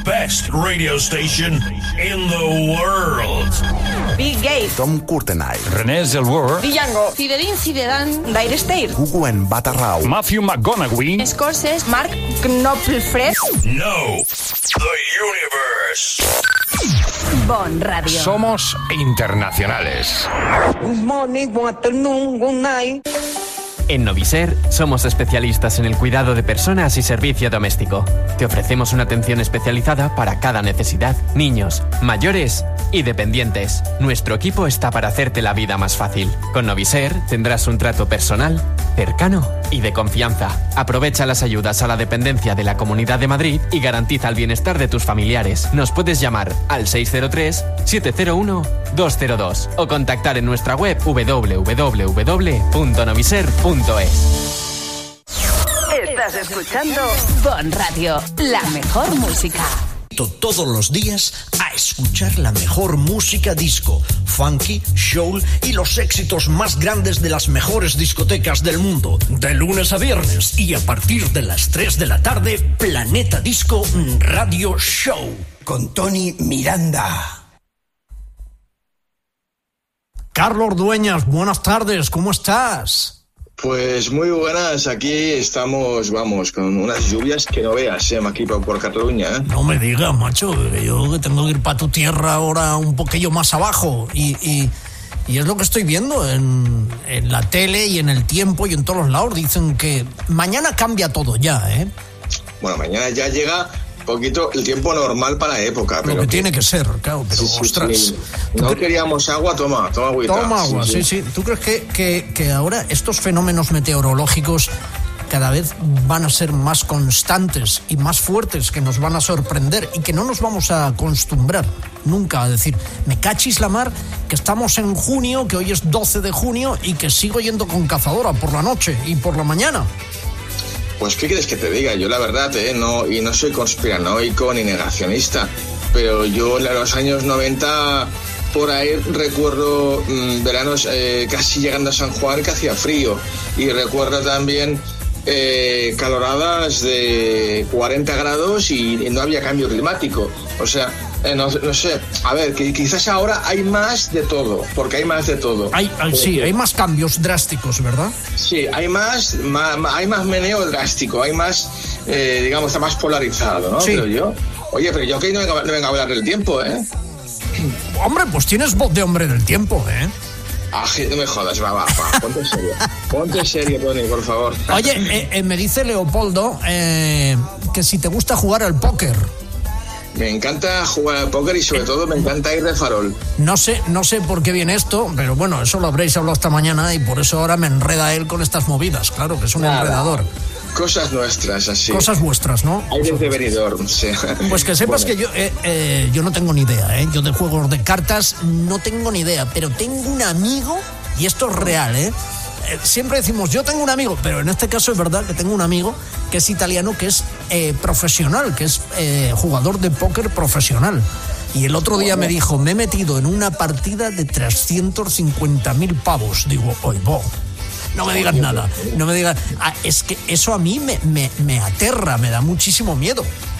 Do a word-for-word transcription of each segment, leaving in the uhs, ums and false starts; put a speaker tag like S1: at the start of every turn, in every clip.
S1: best radio station in the world.
S2: Bill Gates,
S3: Tom Courtenay,
S4: René Zellweger,
S2: Django, Zinedine Zidane, Dire Straits,
S3: Hugo en Batarrau,
S4: Matthew McConaughey,
S2: Scorsese, Mark Knopfler.
S1: No, the universe.
S2: Bon Radio.
S4: Somos internacionales.
S5: Good morning, good afternoon, good night.
S6: En Noviser somos especialistas en el cuidado de personas y servicio doméstico. Te ofrecemos una atención especializada para cada necesidad, niños, mayores y dependientes. Nuestro equipo está para hacerte la vida más fácil. Con Noviser tendrás un trato personal, cercano y de confianza. Aprovecha las ayudas a la dependencia de la Comunidad de Madrid y garantiza el bienestar de tus familiares. Nos puedes llamar al seis cero tres, siete cero uno, dos cero dos o contactar en nuestra web doble u doble u doble u punto noviser punto es.
S2: Estás escuchando Bon Radio, la mejor música.
S7: Todos los días a escuchar la mejor música disco, funky, soul y los éxitos más grandes de las mejores discotecas del mundo. De lunes a viernes y a partir de las tres de la tarde, Planeta Disco Radio Show con Tony Miranda.
S8: Carlos Dueñas, buenas tardes, ¿cómo estás?
S9: Pues muy buenas, aquí estamos, vamos, con unas lluvias que no veas, ¿eh? Aquí por, por Cataluña, ¿eh?
S8: No me digas, macho, que yo que tengo que ir para tu tierra ahora un poquillo más abajo y, y, y es lo que estoy viendo en, en la tele y en el tiempo y en todos los lados. Dicen que mañana cambia todo ya, ¿eh?
S9: Bueno, mañana ya llega poquito el tiempo normal para la época. Pero
S8: lo que,
S9: que
S8: tiene que ser, claro, pero
S9: sí, sí,
S8: ostras.
S9: Sí. No cre- queríamos agua, toma, toma agüita.
S8: Toma agua, sí, sí. sí. ¿Tú crees que, que, que ahora estos fenómenos meteorológicos cada vez van a ser más constantes y más fuertes, que nos van a sorprender y que no nos vamos a acostumbrar nunca a decir, me cachis la mar, que estamos en junio, que hoy es doce de junio y que sigo yendo con cazadora por la noche y por la mañana?
S9: Pues qué quieres que te diga, yo la verdad, eh, no, y no soy conspiranoico ni negacionista, pero yo en los años noventa por ahí recuerdo mmm, veranos eh, casi llegando a San Juan que hacía frío, y recuerdo también eh, caloradas de cuarenta grados y, y no había cambio climático, o sea, eh, no, no sé, a ver, que quizás ahora hay más de todo, porque hay más de todo.
S8: Hay, hay, sí, hay más cambios drásticos, ¿verdad?
S9: Sí, hay más, más hay más meneo drástico, hay más, eh, digamos, está más polarizado, ¿no?
S8: Sí.
S9: Pero yo, oye, pero yo que no vengo, no vengo a hablar del tiempo, ¿eh?
S8: Hombre, pues tienes voz de hombre del tiempo, ¿eh?
S9: Ah, no me jodas, va, va, va, ponte en serio. Ponte en serio, Tony, por favor.
S8: Oye, eh, eh, me dice Leopoldo eh, que si te gusta jugar al póker.
S9: Me encanta jugar al póker y sobre todo me encanta ir de farol.
S8: No sé, no sé por qué viene esto, pero bueno, eso lo habréis hablado esta mañana y por eso ahora me enreda él con estas movidas. Claro, que es un Nada. enredador.
S9: Cosas nuestras, así.
S8: Cosas vuestras, ¿no?
S9: Hay desde venidor, sí.
S8: Pues que sepas bueno. que yo, eh, eh, yo no tengo ni idea, ¿eh? Yo de juegos de cartas no tengo ni idea, pero tengo un amigo, y esto es real, ¿eh? Eh, siempre decimos, yo tengo un amigo, pero en este caso es verdad que tengo un amigo que es italiano, que es eh, profesional, que es eh, jugador de póker profesional. Y el otro día me dijo, me he metido en una partida de trescientos cincuenta mil pavos. Digo, oye, bo, no me digas nada, no me digas... Ah, es que eso a mí me, me, me aterra, me da muchísimo miedo.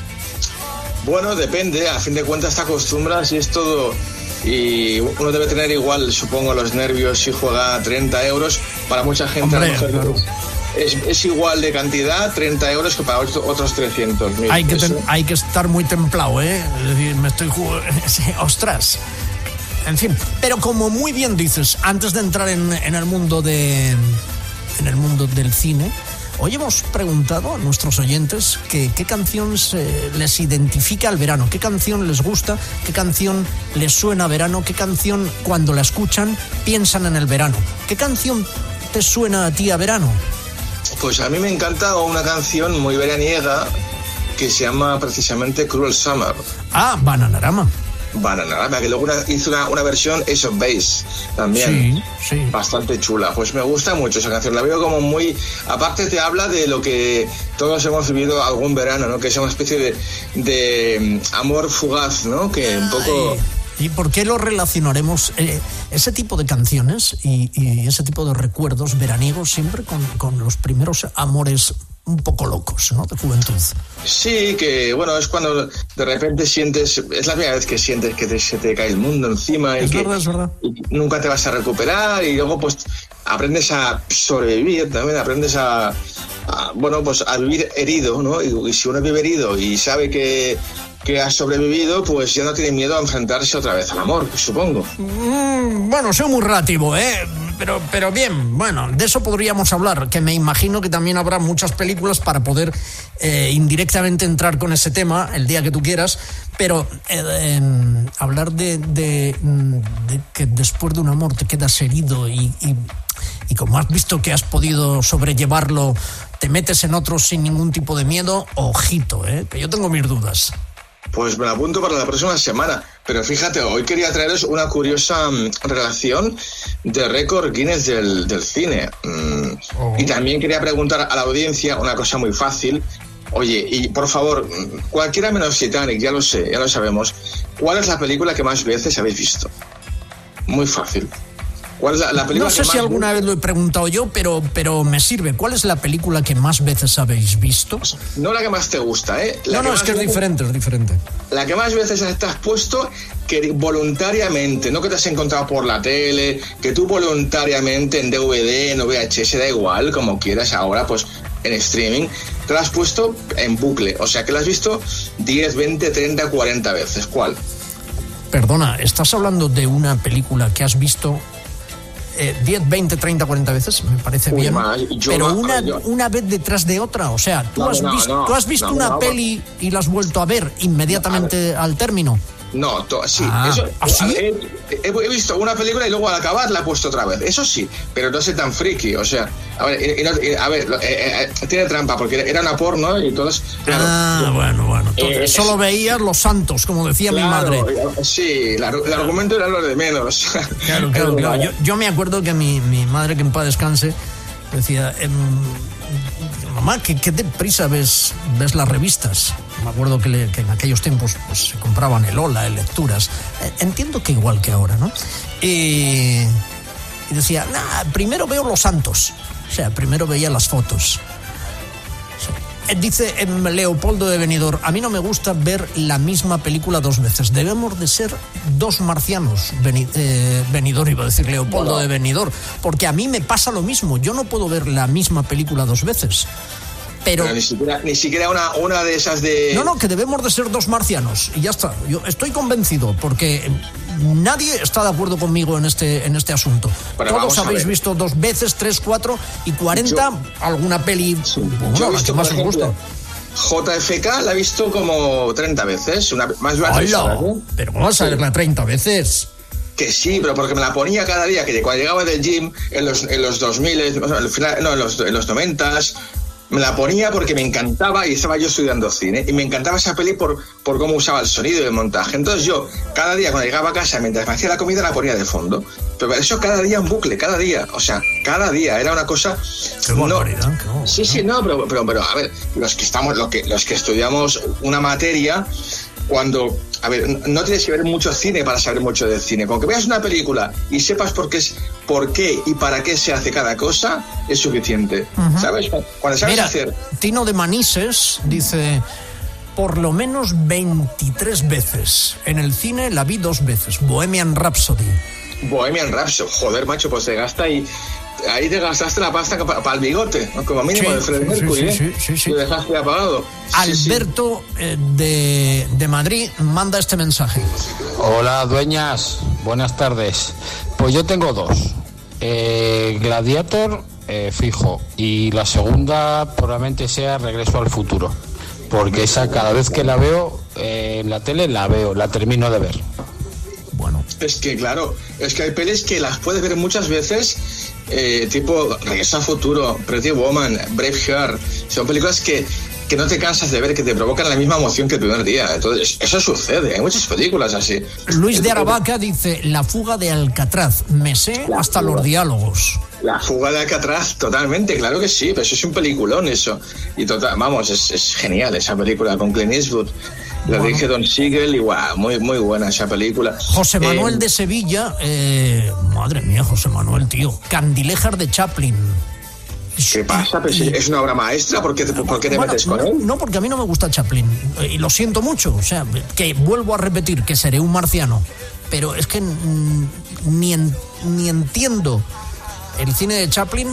S9: Bueno, depende, a fin de cuentas te acostumbras y es todo... Y uno debe tener igual, supongo, los nervios si juega treinta euros. Para mucha gente,
S8: Hombre,
S9: a lo mejor
S8: claro.
S9: es, es igual de cantidad, treinta euros, que para otros trescientos mil.
S8: Hay que, ten, hay que estar muy templado, ¿eh? Es decir, me estoy jugando... ¡Ostras! En fin, pero como muy bien dices, antes de entrar en, en el mundo de... en el mundo del cine... Hoy hemos preguntado a nuestros oyentes que, qué canción se, les identifica al verano, qué canción les gusta, qué canción les suena a verano, qué canción cuando la escuchan piensan en el verano. ¿Qué canción te suena a ti a verano?
S9: Pues a mí me encanta una canción muy veraniega que se llama precisamente Cruel Summer.
S8: Ah, Bananarama.
S9: Bananarama, que luego una, hizo una, una versión Ace of Base también,
S8: sí, sí.
S9: Bastante chula. Pues me gusta mucho esa canción, la veo como muy... Aparte te habla de lo que todos hemos vivido algún verano, ¿no? Que es una especie de, de amor fugaz, ¿no? Que un poco...
S8: ¿Y por qué lo relacionaremos, eh, ese tipo de canciones y, y ese tipo de recuerdos veraniegos siempre con, con los primeros amores un poco locos, ¿no? De juventud.
S9: Sí, que bueno, es cuando de repente sientes, es la primera vez que sientes que te, se te cae el mundo encima y
S8: es
S9: que
S8: verdad, es verdad.
S9: Y nunca te vas a recuperar, y luego pues aprendes a sobrevivir, también aprendes a, a bueno, pues a vivir herido, ¿no? Y, y si uno vive herido y sabe que que ha sobrevivido, pues ya no tiene miedo a enfrentarse otra vez al amor, supongo.
S8: Mm, bueno, soy muy relativo, ¿eh? Pero, pero bien, bueno, de eso podríamos hablar, que me imagino que también habrá muchas películas para poder eh, indirectamente entrar con ese tema el día que tú quieras, pero eh, eh, hablar de, de, de que después de un amor te quedas herido y, y, y como has visto que has podido sobrellevarlo, te metes en otro sin ningún tipo de miedo, ojito, ¿eh? Que yo tengo mis dudas.
S9: Pues me la apunto para la próxima semana. Pero fíjate, hoy quería traeros una curiosa um, relación de récord Guinness del, del cine. Um, oh. Y también quería preguntar a la audiencia una cosa muy fácil. Oye, y por favor, cualquiera menos Titanic, ya lo sé, ya lo sabemos. ¿Cuál es la película que más veces habéis visto? Muy fácil. ¿Cuál es la, la película
S8: no sé
S9: que
S8: si
S9: más
S8: alguna vez lo he preguntado yo, pero, pero me sirve. ¿Cuál es la película que más veces habéis visto?
S9: No la que más te gusta, ¿eh? La
S8: no, no,
S9: que
S8: es que es
S9: veces,
S8: diferente, es diferente.
S9: La que más veces te has puesto que voluntariamente, no que te has encontrado por la tele, que tú voluntariamente en D V D, en V H S, da igual, como quieras ahora, pues en streaming, te la has puesto en bucle. O sea, que la has visto diez, veinte, treinta, cuarenta veces. ¿Cuál?
S8: Perdona, ¿estás hablando de una película que has visto Eh, diez, veinte, treinta, cuarenta veces, me parece
S9: Uy,
S8: bien,
S9: más,
S8: pero
S9: no,
S8: una,
S9: yo...
S8: una vez detrás de otra, o sea, tú
S9: no,
S8: has
S9: no,
S8: visto,
S9: no,
S8: tú has visto
S9: no,
S8: una
S9: no,
S8: peli y la has vuelto a ver inmediatamente
S9: no,
S8: al término.
S9: No, to, sí,
S8: ah,
S9: eso,
S8: ¿así?
S9: he, he, he visto una película y luego al acabar la he puesto otra vez, eso sí, pero no sé tan friki, o sea, a ver, y, y no, y, a ver eh, eh, tiene trampa, porque era una porno y entonces, claro.
S8: Ah, bueno, bueno, entonces, eh, solo veías Los Santos, como decía
S9: claro,
S8: mi madre.
S9: Sí, la, el argumento era lo de menos.
S8: Claro, claro, claro. Yo, yo me acuerdo que mi, mi madre, que en paz descanse, decía, eh, mamá, ¿qué, qué deprisa ves, ves las revistas? Me acuerdo que, le, que en aquellos tiempos pues, se compraban el Ola, el Lecturas. Eh, entiendo que igual que ahora, ¿no? Y, y decía, nah, primero veo Los Santos. O sea, primero veía las fotos. O sea, dice eh, Leopoldo de Benidorm, a mí no me gusta ver la misma película dos veces. Debemos de ser dos marcianos. Beni, eh, Benidorm, iba a decir Leopoldo bueno. de Benidorm. Porque a mí me pasa lo mismo. Yo no puedo ver la misma película dos veces. Pero,
S9: Pero ni siquiera, ni siquiera una, una de esas de...
S8: No, no, que debemos de ser dos marcianos. Y ya está. Yo estoy convencido, porque nadie está de acuerdo conmigo en este, en este asunto. Pero todos habéis visto dos veces, tres, cuatro y cuarenta, yo, alguna peli... Sí. Bueno,
S9: yo he visto,
S8: que más
S9: por ejemplo,
S8: os gusta.
S9: J F K la he visto como treinta veces. Una, más de una
S8: tres horas, ¿eh? Pero ¿cómo vas a verla treinta veces?
S9: Que sí, pero porque me la ponía cada día, que cuando llegaba del gym en los, en los dos mil, al final, no, en los, en los noventas... Me la ponía porque me encantaba y estaba yo estudiando cine y me encantaba esa peli por, por cómo usaba el sonido y el montaje. Entonces yo, cada día cuando llegaba a casa, mientras me hacía la comida, la ponía de fondo. Pero eso cada día en bucle, cada día. O sea, cada día. Era una cosa...
S8: Qué barbaridad, no,
S9: no, sí, sí, no, pero, pero, pero a ver, los que estamos, los que, los que estudiamos una materia... Cuando, a ver, no tienes que ver mucho cine para saber mucho del cine. Con que veas una película y sepas por qué es, por qué y para qué se hace cada cosa, es suficiente. Uh-huh. ¿Sabes? Cuando sabes
S8: Mira,
S9: hacer...
S8: Tino de Manises dice, por lo menos veintitrés veces. En el cine la vi dos veces. Bohemian Rhapsody.
S9: Bohemian Rhapsody. Joder, macho, pues se gasta y... Ahí te gastaste la pasta para pa el bigote, ¿no? Como mínimo sí, de Freddie Mercury,
S8: sí, sí, sí, sí, sí.
S9: Lo dejaste apagado.
S8: Alberto
S9: sí, sí.
S8: Eh, de, de Madrid manda este mensaje.
S3: Hola, dueñas, buenas tardes. Pues yo tengo dos. Eh, Gladiator, eh, fijo. Y la segunda probablemente sea Regreso al Futuro. Porque esa cada vez que la veo eh, en la tele, la veo, la termino de ver.
S8: Bueno.
S9: Es que claro, es que hay pelis que las puedes ver muchas veces, eh, tipo Regreso al Futuro, Pretty Woman, Braveheart. Son películas que, que no te cansas de ver, que te provocan la misma emoción que el primer día. Entonces, eso sucede, hay muchas películas así.
S8: Luis de Aravaca dice, La fuga de Alcatraz, me sé la hasta fuga. Los diálogos.
S9: La fuga de Alcatraz, totalmente, claro que sí, pero eso es un peliculón eso. Y total, vamos, es, es genial esa película con Clint Eastwood. La bueno. dije Don Siegel y wow, muy, muy buena esa película.
S8: José Manuel eh, de Sevilla, eh, madre mía, José Manuel, tío. Candilejas de Chaplin.
S9: ¿Qué pasa? Pues
S8: y,
S9: es una obra maestra, ¿por qué te, por qué te
S8: bueno,
S9: metes con
S8: no,
S9: él?
S8: No, porque a mí no me gusta Chaplin, y lo siento mucho, o sea, que vuelvo a repetir que seré un marciano, pero es que ni, en, ni entiendo el cine de Chaplin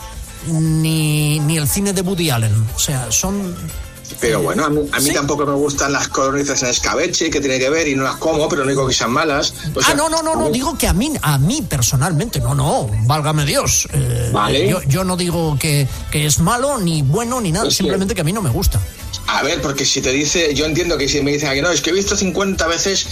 S8: ni, ni el cine de Woody Allen, o sea, son...
S9: Pero bueno, a mí, a mí
S8: ¿Sí?
S9: tampoco me gustan las colonizas en escabeche, que tiene que ver, y no las como, pero no digo que sean malas. O sea,
S8: ah, no, no, no, no, digo que a mí, a mí personalmente, no, no, válgame Dios. Eh,
S9: vale.
S8: Yo, yo no digo que, que es malo, ni bueno, ni nada,
S9: Es
S8: simplemente
S9: que...
S8: que a mí no me gusta.
S9: A ver, porque si te dice, yo entiendo que si me dicen que no, es que he visto cincuenta veces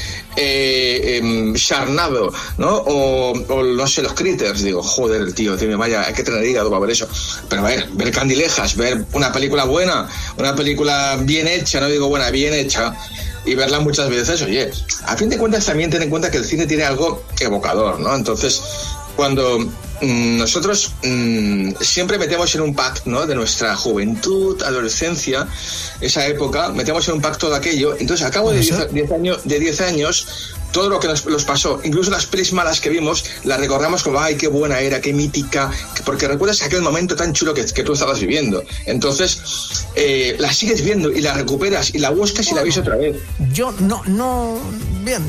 S9: eh, eh, Sharknado, ¿no? O, o no sé, los Critters, digo, joder, tío, tío, vaya, hay que tener hígado para ver eso. Pero a ver, ver Candilejas, ver una película buena, una película bien hecha, no digo buena, bien hecha, y verla muchas veces, oye, a fin de cuentas también ten en cuenta que el cine tiene algo evocador, ¿no? Entonces, cuando mmm, nosotros mmm, siempre metemos en un pack, ¿no?, de nuestra juventud, adolescencia, esa época, metemos en un pack todo aquello, entonces a cabo de diez años, de diez años, todo lo que nos, nos pasó, incluso las pelis malas que vimos, las recordamos como, ay, qué buena era, qué mítica, porque recuerdas aquel momento tan chulo que, que tú estabas viviendo. Entonces, eh, la sigues viendo y la recuperas y la buscas y la ves otra vez.
S8: Yo no, no, bien,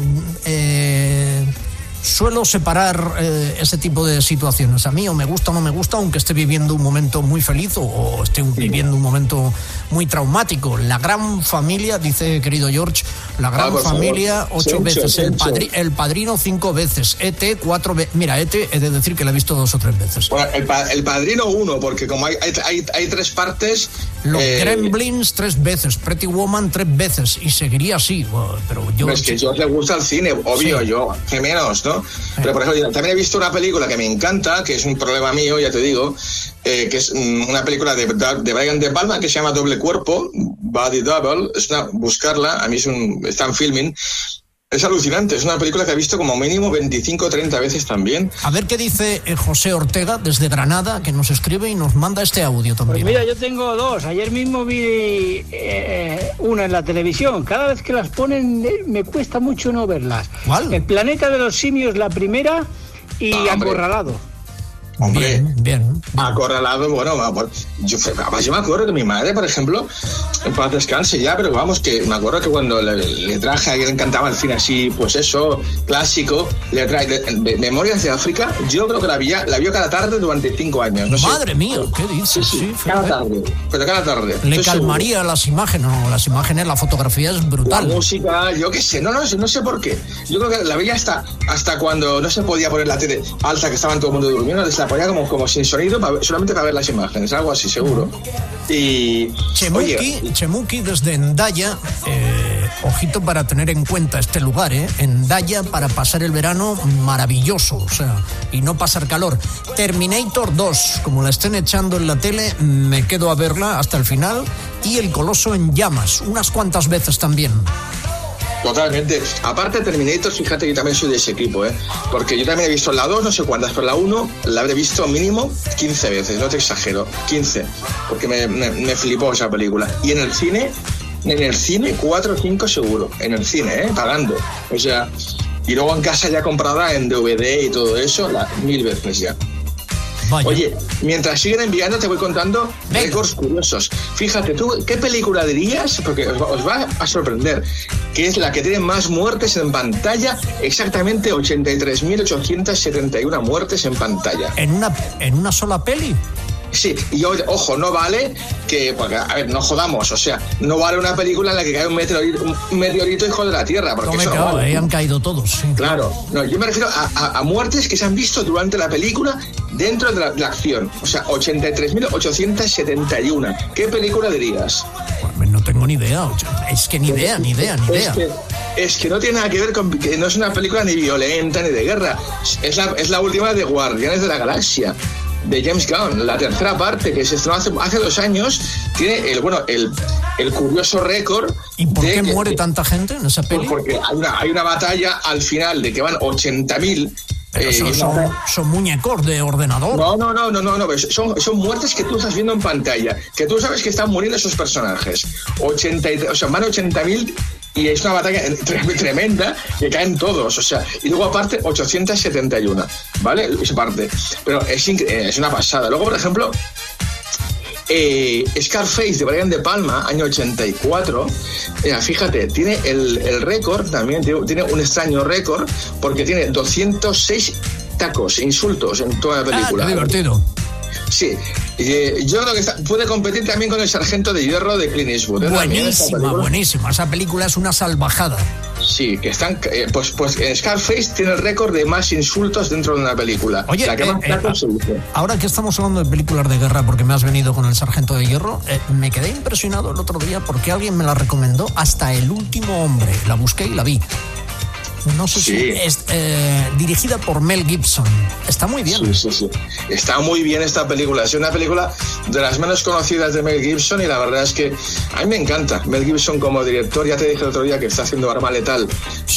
S8: eh... suelo separar eh, ese tipo de situaciones. A mí o me gusta o no me gusta, aunque esté viviendo un momento muy feliz o, o esté viviendo un momento muy traumático. La Gran Familia, dice querido George, La Gran
S9: ah,
S8: Familia
S9: favor.
S8: ocho
S9: Sencho,
S8: veces, el,
S9: Sencho.
S8: padri, el Padrino cinco veces, E T cuatro veces. Mira, E T he de decir que la he visto dos o tres veces.
S9: Bueno, el, pa el Padrino uno, porque como hay, hay, hay, hay tres partes...
S8: Los
S9: eh,
S8: Gremlins tres veces, Pretty Woman tres veces, y seguiría así. Bueno, pero yo...
S9: Es que yo le gusta el cine, obvio, sí. Yo, que menos, ¿no? Sí. Pero por ejemplo, también he visto una película que me encanta, que es un problema mío, ya te digo, eh, que es una película de, de Brian De Palma que se llama Doble Cuerpo, Body Double, es una, buscarla, a mí es un, está en filming. Es alucinante, es una película que he visto como mínimo veinticinco o treinta veces también.
S8: A ver qué dice José Ortega desde Granada, que nos escribe y nos manda este audio también.
S10: Pues mira, yo tengo dos. Ayer mismo vi eh, una en la televisión. Cada vez que las ponen eh, me cuesta mucho no verlas.
S8: ¿Cuál?
S10: El planeta de los simios, la primera, y
S9: ah,
S10: Acorralado.
S9: Hombre,
S8: bien, bien.
S9: Acorralado, bueno, yo, yo me acuerdo que mi madre, por ejemplo, en paz descanse ya, pero vamos, que me acuerdo que cuando le, le traje, a ella le encantaba el cine así, pues eso, clásico, le trae de, de, Memorias de África, yo creo que la vio, la vio cada tarde durante cinco años. No
S8: Madre
S9: sé.
S8: mía, ¿qué dices?
S9: Sí, sí,
S8: sí,
S9: cada tarde, pero cada tarde.
S8: Le calmaría seguro. Las imágenes, no, las imágenes, la fotografía es brutal.
S9: La música, yo qué sé, no, no, no sé por qué. Yo creo que la veía hasta, hasta cuando no se podía poner la tele alta, que estaban todo el mundo durmiendo, la ponía como, como sin sonido, para, solamente para ver las imágenes, algo así seguro. Y
S8: Chemuki,
S9: oye,
S8: Chemuki desde Endaya, eh, ojito para tener en cuenta este lugar, eh, Endaya, para pasar el verano maravilloso, o sea, y no pasar calor. Terminator dos, como la estén echando en la tele, me quedo a verla hasta el final, y El Coloso en Llamas, unas cuantas veces también.
S9: Totalmente. Aparte de Terminator, fíjate que yo también soy de ese equipo, ¿eh? Porque yo también he visto la dos, no sé cuántas, pero la uno la habré visto mínimo quince veces, no te exagero, quince, porque me, me, me flipó esa película. Y en el cine, en el cine, cuatro o cinco seguro, en el cine, ¿eh? Pagando. O sea, y luego en casa ya comprada en D V D y todo eso, la, mil veces ya. Vaya. Oye, mientras siguen enviando te voy contando récords curiosos. Fíjate tú, ¿qué película dirías? Porque os va, os va a sorprender, que es la que tiene más muertes en pantalla, exactamente ochenta y tres mil ochocientas setenta y una muertes en pantalla.
S8: ¿En una, en una sola peli?
S9: Sí, y ojo, no vale que, porque, a ver, no jodamos, o sea, no vale una película en la que cae un meteorito, un meteorito hijo de la Tierra, porque
S8: no,
S9: eso
S8: claro,
S9: no vale.
S8: Ahí han caído todos, sí.
S9: Claro, no, yo me refiero a, a, a muertes que se han visto durante la película dentro de la, de la acción, o sea, ochenta y tres mil ochocientas setenta y una. ¿Qué película dirías?
S8: Pues no tengo ni idea, es que ni idea, ni idea, ni idea.
S9: Es que, es que no tiene nada que ver con, que no es una película ni violenta ni de guerra, es la, es la última de Guardianes de la Galaxia, de James Gunn, la tercera parte que se estrenó hace, hace dos años, tiene el bueno el, el curioso récord.
S8: ¿Y por
S9: de
S8: qué
S9: que,
S8: muere tanta gente en esa peli?
S9: Porque hay una, hay una batalla al final de que van ochenta mil.
S8: Pero son, eh, son, son muñecos de ordenador.
S9: No, no, no, no, no, no. Son, son muertes que tú estás viendo en pantalla, que tú sabes que están muriendo esos personajes. ochenta, o sea, van ochenta mil y es una batalla tremenda que caen todos, o sea, y luego aparte ochocientas setenta y una, ¿vale? Esa parte. Pero es, es una pasada. Luego, por ejemplo, Eh, Scarface de Brian De Palma, año ochenta y cuatro. Eh, fíjate, tiene el, el récord, también tiene, tiene un extraño récord, porque tiene doscientos seis tacos, insultos en toda la película.
S8: Ah, qué divertido.
S9: Sí, eh, yo creo que está, puede competir también con el Sargento de Hierro de Clint Eastwood. ¿eh?
S8: Buenísima, buenísima. Esa película es una salvajada.
S9: Sí, que están, eh, pues, pues Scarface tiene el récord de más insultos dentro de una película.
S8: Oye,
S9: la que
S8: eh,
S9: más
S8: eh,
S9: tacos se dice.
S8: Ahora que estamos hablando de películas de guerra, porque me has venido con el Sargento de Hierro, eh, me quedé impresionado el otro día porque alguien me la recomendó, Hasta el último hombre. La busqué y la vi. No sé
S9: sí.
S8: si es eh, dirigida por Mel Gibson. Está muy bien.
S9: Sí, sí, sí. Está muy bien esta película. Es una película de las menos conocidas de Mel Gibson y la verdad es que a mí me encanta. Mel Gibson como director, ya te dije el otro día que está haciendo Arma Letal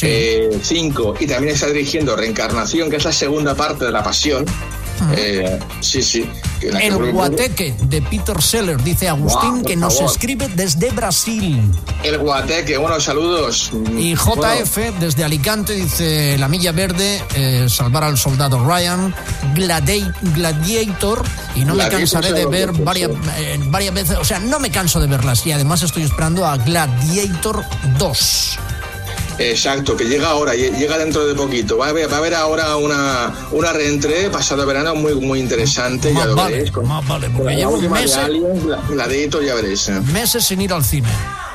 S9: cinco sí. eh, y también está dirigiendo Reencarnación, que es la segunda parte de La Pasión. Uh-huh. Eh, sí, sí.
S8: El Guateque de Peter Sellers, dice Agustín, wow, que nos favor. escribe desde Brasil.
S9: El Guateque, bueno, saludos.
S8: Y J F bueno. desde Alicante dice La Milla Verde, eh, Salvar al Soldado Ryan, Gladi- Gladiator, y no Gladiator me cansaré de ver varias, eh, varias veces, o sea, no me canso de verlas, y además estoy esperando a Gladiator dos.
S9: Exacto, que llega ahora, llega dentro de poquito. Va a haber, va a haber ahora una, una reentré pasado verano muy muy interesante,
S8: más
S9: ya lo
S8: vale,
S9: veréis. Con,
S8: más vale, porque llevo meses,
S9: Gladiator, ya veréis. ¿eh?
S8: meses sin ir al cine.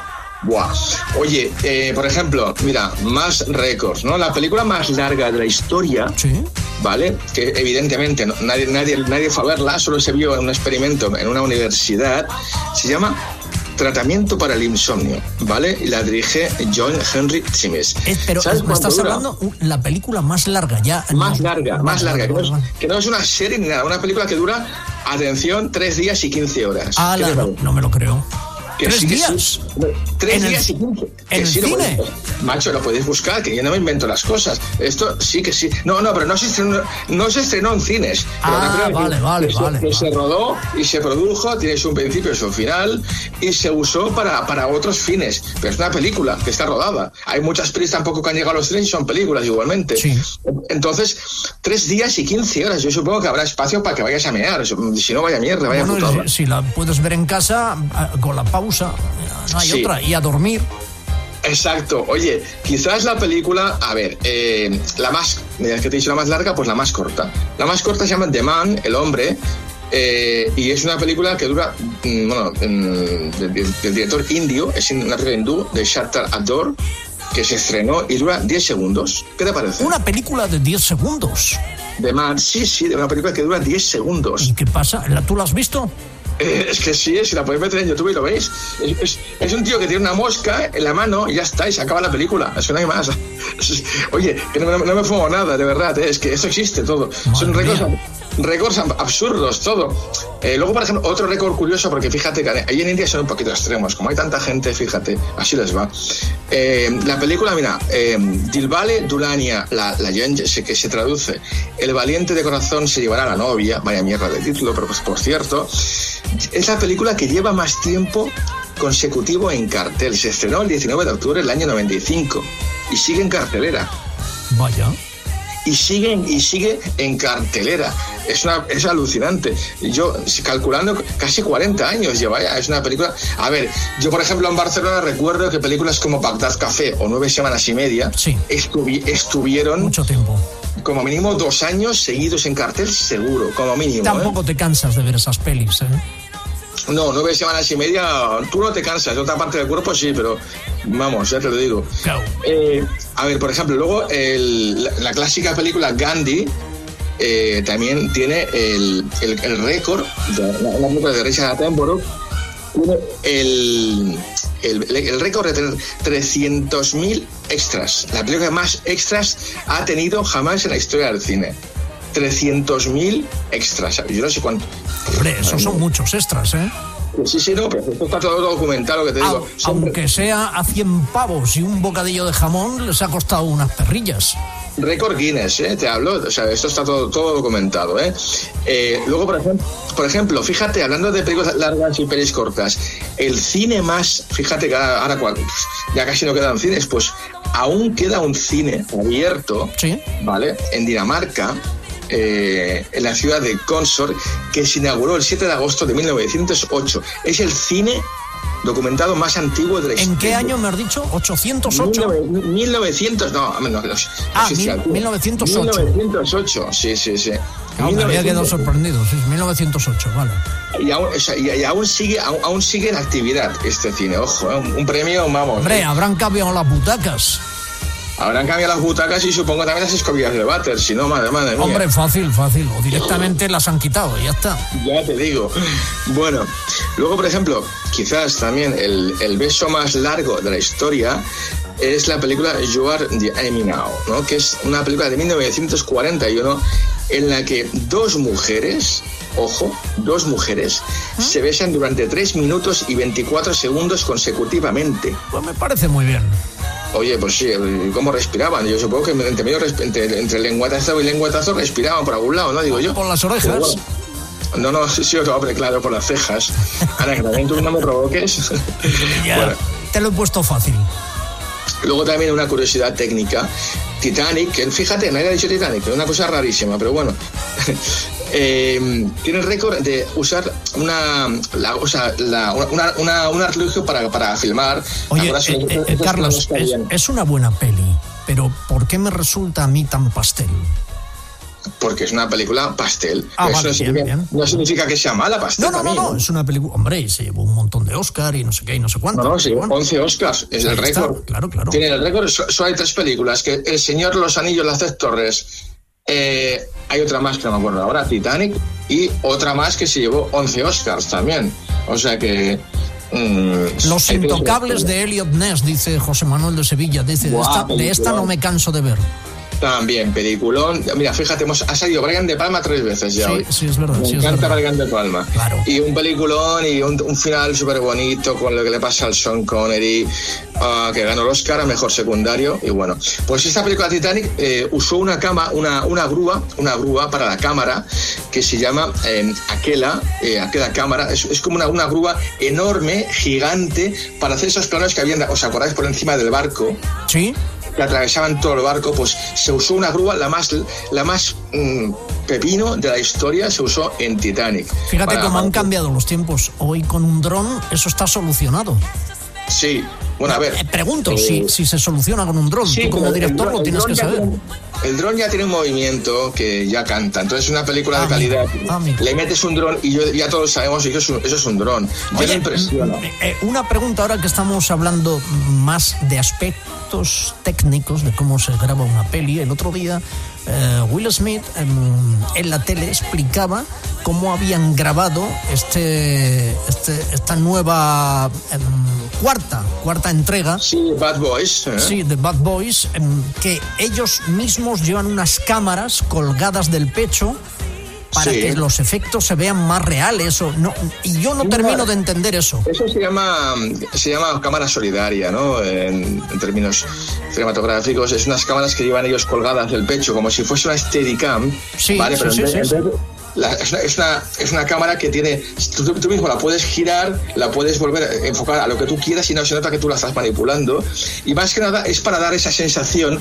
S9: Buah. Oye, eh, por ejemplo, mira, más récords, ¿no? La película más larga de la historia,
S8: ¿sí?
S9: ¿Vale? Que evidentemente no, nadie, nadie, nadie fue a verla, solo se vio en un experimento en una universidad, se llama Tratamiento para el insomnio, ¿vale? Y la dirige John Henry Times.
S8: Eh, pero me estás dura? hablando la película más larga ya.
S9: Más
S8: no,
S9: larga,
S8: vale,
S9: más larga.
S8: Vale,
S9: que, no
S8: vale.
S9: es, que no es una serie ni nada, una película que dura, atención, tres días y quince horas.
S8: Ah, la, no, no me lo creo. ¿Tres
S9: sí,
S8: días?
S9: Sí. Tres
S8: ¿En
S9: días
S8: el,
S9: y quince.
S8: ¿En el
S9: sí,
S8: cine?
S9: Lo podéis, macho, lo podéis buscar, que yo no me invento las cosas. Esto sí que sí. No, no, pero no se estrenó, no se estrenó en cines.
S8: Ah, vale,
S9: que,
S8: vale,
S9: que
S8: vale.
S9: Se, que
S8: vale.
S9: se rodó y se produjo, tiene su principio y su final, y se usó para, para otros fines. Pero es una película que está rodada. Hay muchas pelis tampoco que han llegado a los cines y son películas igualmente.
S8: Sí.
S9: Entonces, tres días y quince horas. Yo supongo que habrá espacio para que vayas a mear. Si no, vaya mierda, vaya
S8: bueno,
S9: putada.
S8: Si, si la puedes ver en casa, con la pausa, no hay
S9: sí.
S8: otra, y a dormir.
S9: Exacto. Oye, quizás la película, a ver, eh, la más, que te he dicho la más larga, pues la más corta. La más corta se llama The Man, el hombre, eh, y es una película que dura, bueno, del, del director indio, es una película hindú, de Shatar Ador, que se estrenó y dura diez segundos. ¿Qué te parece?
S8: Una película de diez segundos.
S9: The Man, sí, sí, de una película que dura diez segundos.
S8: ¿Y qué pasa? ¿Tú la has visto?
S9: Eh, es que sí, si la podéis meter en YouTube y lo veis. Es, es, es un tío que tiene una mosca en la mano y ya está, y se acaba la película. Es que no hay más. Oye, que no, no, no me fumo nada, de verdad, ¿eh? Es que esto existe todo. Madre Son récords, récords absurdos, todo. Eh, luego, por ejemplo, otro récord curioso, porque fíjate que ahí en India son un poquito extremos. Como hay tanta gente, fíjate, así les va. Eh, la película, mira, eh, Dilbale Dulania, la, la que se traduce, El valiente de corazón se llevará a la novia, vaya mierda de título, pero pues por cierto, es la película que lleva más tiempo consecutivo en cartel. Se estrenó el diecinueve de octubre del año noventa y cinco y sigue en cartelera.
S8: Vaya.
S9: Y sigue, y sigue en cartelera. Es, una, es alucinante. Yo, calculando, casi cuarenta años lleva ya. Es una película... A ver, yo, por ejemplo, en Barcelona recuerdo que películas como Bagdad Café o Nueve Semanas y Media
S8: sí.
S9: estuvi, estuvieron...
S8: Mucho tiempo.
S9: Como mínimo dos años seguidos en cartel, seguro, como mínimo.
S8: Tampoco
S9: ¿eh?
S8: te cansas de ver esas pelis, ¿eh?
S9: No, nueve semanas y media, tú no te cansas, de otra parte del cuerpo sí, pero vamos, ya te lo digo.
S8: Claro.
S9: Eh, a ver, por ejemplo, luego el, la, la clásica película Gandhi eh, también tiene el, el, el récord, de la, la película de Richard Attenborough, tiene el, el, el récord de tener trescientos mil extras. La película que más extras ha tenido jamás en la historia del cine. trescientos mil extras. Yo no sé cuánto.
S8: Hombre, esos son muchos extras, ¿eh?
S9: Sí, sí, no, pero esto está todo documentado, lo que te digo.
S8: A, aunque sea a cien pavos y un bocadillo de jamón, les ha costado unas perrillas.
S9: Récord Guinness, ¿eh? Te hablo, o sea, esto está todo, todo documentado, ¿eh? eh luego, por ejemplo, por ejemplo, fíjate, hablando de películas largas y pelis cortas, el cine más, fíjate que ahora, ahora cuando, ya casi no quedan cines, pues aún queda un cine abierto,
S8: ¿sí?
S9: ¿Vale? En Dinamarca, eh, en la ciudad de Consort, que se inauguró el siete de agosto de mil novecientos ocho. Es el cine documentado más antiguo de la historia.
S8: ¿En qué año me has dicho? ¿ochocientos ocho?
S9: mil novecientos, no, no, no, no
S8: ah, mil novecientos ocho.
S9: mil novecientos ocho, sí, sí, sí.
S8: No, me había quedado sorprendido, sí, mil novecientos ocho, vale.
S9: Y aún, o sea, y, y aún sigue aún, aún sigue en actividad este cine, ojo, ¿eh? un, un premio, vamos.
S8: Hombre,
S9: ¿eh?
S8: habrán cambiado las butacas.
S9: Habrán cambiado las butacas y supongo también las escobillas de váter, si no, madre, madre mía.
S8: Hombre, fácil, fácil. O directamente las han quitado y ya está.
S9: Ya te digo. Bueno, luego, por ejemplo, quizás también el, el beso más largo de la historia es la película You Are the Enemy Now, ¿no? Que es una película de mil novecientos cuarenta y uno en la que dos mujeres, ojo, dos mujeres, ¿eh? se besan durante tres minutos y veinticuatro segundos consecutivamente.
S8: Pues me parece muy bien.
S9: Oye, pues sí, ¿cómo respiraban? Yo supongo que entre medio entre, entre lenguatazo y lenguatazo respiraban por algún lado, ¿no? Digo yo.
S8: Por las orejas.
S9: Bueno, no, no, sí, sí, hombre, claro, por las cejas. Ana, que también tú no me provoques.
S8: Ya, bueno. Te lo he puesto fácil.
S9: Luego también una curiosidad técnica. Titanic, que fíjate, nadie ha dicho Titanic, es una cosa rarísima, pero bueno. Eh, tiene el récord de usar una, la, o sea, la, una, una, un artilugio para, para filmar.
S8: Oye, eh, eh, eh, Carlos, es, es una buena peli, pero ¿por qué me resulta a mí tan pastel?
S9: Porque es una película pastel.
S8: Ah,
S9: Eso
S8: vale,
S9: no, significa,
S8: bien, bien.
S9: no significa que sea mala pastel.
S8: No, no, no,
S9: también,
S8: no, es una película. Hombre, y se llevó un montón de Oscar y no sé qué y no sé cuánto.
S9: No, no, se llevó
S8: bueno.
S9: once Oscars, es el récord.
S8: Está, claro, claro.
S9: Tiene el récord, solo hay tres películas: que El Señor de los Anillos, Las Tres Torres. Eh, hay otra más que no me acuerdo ahora, Titanic, y otra más que se llevó once Oscars también. O sea que. Mmm,
S8: Los Intocables de Elliot Ness, dice José Manuel de Sevilla. Dice: de esta, de esta no me canso de ver.
S9: También, peliculón. Mira, fíjate, hemos, ha salido Brian De Palma tres veces ya
S8: sí,
S9: hoy.
S8: Sí, es verdad.
S9: Me
S8: sí,
S9: encanta
S8: es verdad.
S9: Brian De Palma.
S8: Claro.
S9: Y un peliculón y un, un final súper bonito con lo que le pasa al Sean Connery, uh, que ganó el Oscar a Mejor Secundario. Y bueno, pues esta película Titanic eh, usó una cama, una, una grúa, una grúa para la cámara que se llama eh, Aquela, eh, Aquela cámara. Es, es como una, una grúa enorme, gigante, para hacer esos planos que habían, ¿os acordáis? Por encima del barco.
S8: Sí.
S9: Que atravesaban todo el barco, pues se usó una grúa, la más la más mmm, pepino de la historia, se usó en Titanic.
S8: Fíjate
S9: para,
S8: cómo
S9: para...
S8: han cambiado los tiempos. Hoy con un dron eso está solucionado.
S9: Sí, bueno, a ver.
S8: Eh, pregunto,
S9: eh,
S8: si, si se soluciona con un dron.
S9: sí,
S8: Tú como director
S9: dron,
S8: lo tienes que saber.
S9: Tiene, el dron ya tiene un movimiento que ya canta. Entonces, una película ah, de calidad, ah, le metes un dron y yo, ya todos sabemos que eso es un, eso es un dron. Yo me impresiono.
S8: Eh, una pregunta ahora que estamos hablando más de aspectos técnicos de cómo se graba una peli. El otro día eh, Will Smith eh, en la tele explicaba cómo habían grabado este, este esta nueva eh, cuarta cuarta entrega.
S9: Sí, Bad Boys. ¿eh?
S8: Sí, de Bad Boys, eh, que ellos mismos llevan unas cámaras colgadas del pecho para sí. que los efectos se vean más reales o no, y yo no sí, termino de entender eso.
S9: Eso se llama se llama cámara solidaria, ¿no? En, en términos cinematográficos, es unas cámaras que llevan ellos colgadas del pecho como si fuese una Steadicam,
S8: sí,
S9: ¿vale?
S8: Sí,
S9: Pero
S8: sí,
S9: en,
S8: sí,
S9: en,
S8: sí.
S9: La, es, una, es, una, es una cámara que tiene, tú, tú mismo la puedes girar, la puedes volver a enfocar a lo que tú quieras y no se nota que tú la estás manipulando, y más que nada es para dar esa sensación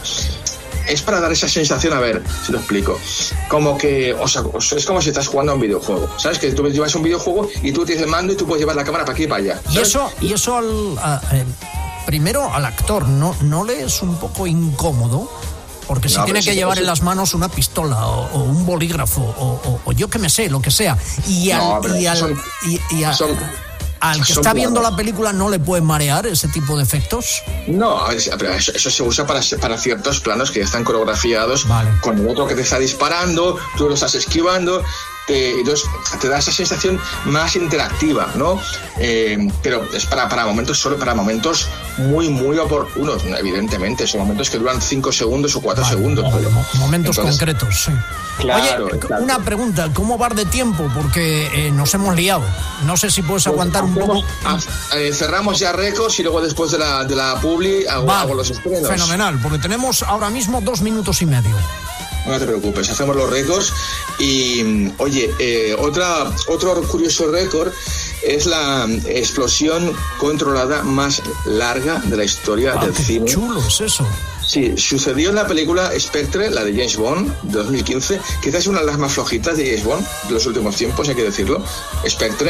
S9: es para dar esa sensación, a ver, si lo explico, como que, o sea, es como si estás jugando a un videojuego, ¿sabes? Que tú llevas un videojuego y tú tienes el mando y tú puedes llevar la cámara para aquí y para allá, ¿sabes?
S8: Y eso, y eso al, a, eh, primero al actor, ¿no, no le es un poco incómodo? Porque si no, tiene que llevar eso, en las manos una pistola o, o un bolígrafo o, o, o yo que me sé, lo que sea, y al, no, y al, son, y, y a, son, al que está viendo planos. La película no le puede marear ese tipo de efectos.
S9: No, pero eso, eso se usa para, para ciertos planos que ya están coreografiados, vale. Con el otro que te está disparando, tú lo estás esquivando. Te, entonces te da esa sensación más interactiva, ¿no? Eh, pero es para, para momentos solo para momentos muy muy oportunos, evidentemente, son momentos que duran cinco segundos o cuatro vale, segundos.
S8: Vale, momentos Entonces, concretos, sí.
S9: Claro,
S8: Oye,
S9: claro.
S8: Una pregunta, ¿cómo vas de tiempo? Porque eh, nos hemos liado. No sé si puedes pues aguantar
S9: hacemos,
S8: un poco.
S9: Eh, cerramos ya récords y luego después de la, de la publi hago, vale, hago los estrenos.
S8: Fenomenal, porque tenemos ahora mismo dos minutos y medio.
S9: No te preocupes, hacemos los récords y, oye, eh, otra, otro curioso récord es la explosión controlada más larga de la historia
S8: ah,
S9: del
S8: qué
S9: cine.
S8: Chulo es eso.
S9: Sí, sucedió en la película Spectre, la de James Bond, de dos mil quince, quizás una de las más flojitas de James Bond de los últimos tiempos, hay que decirlo, Spectre,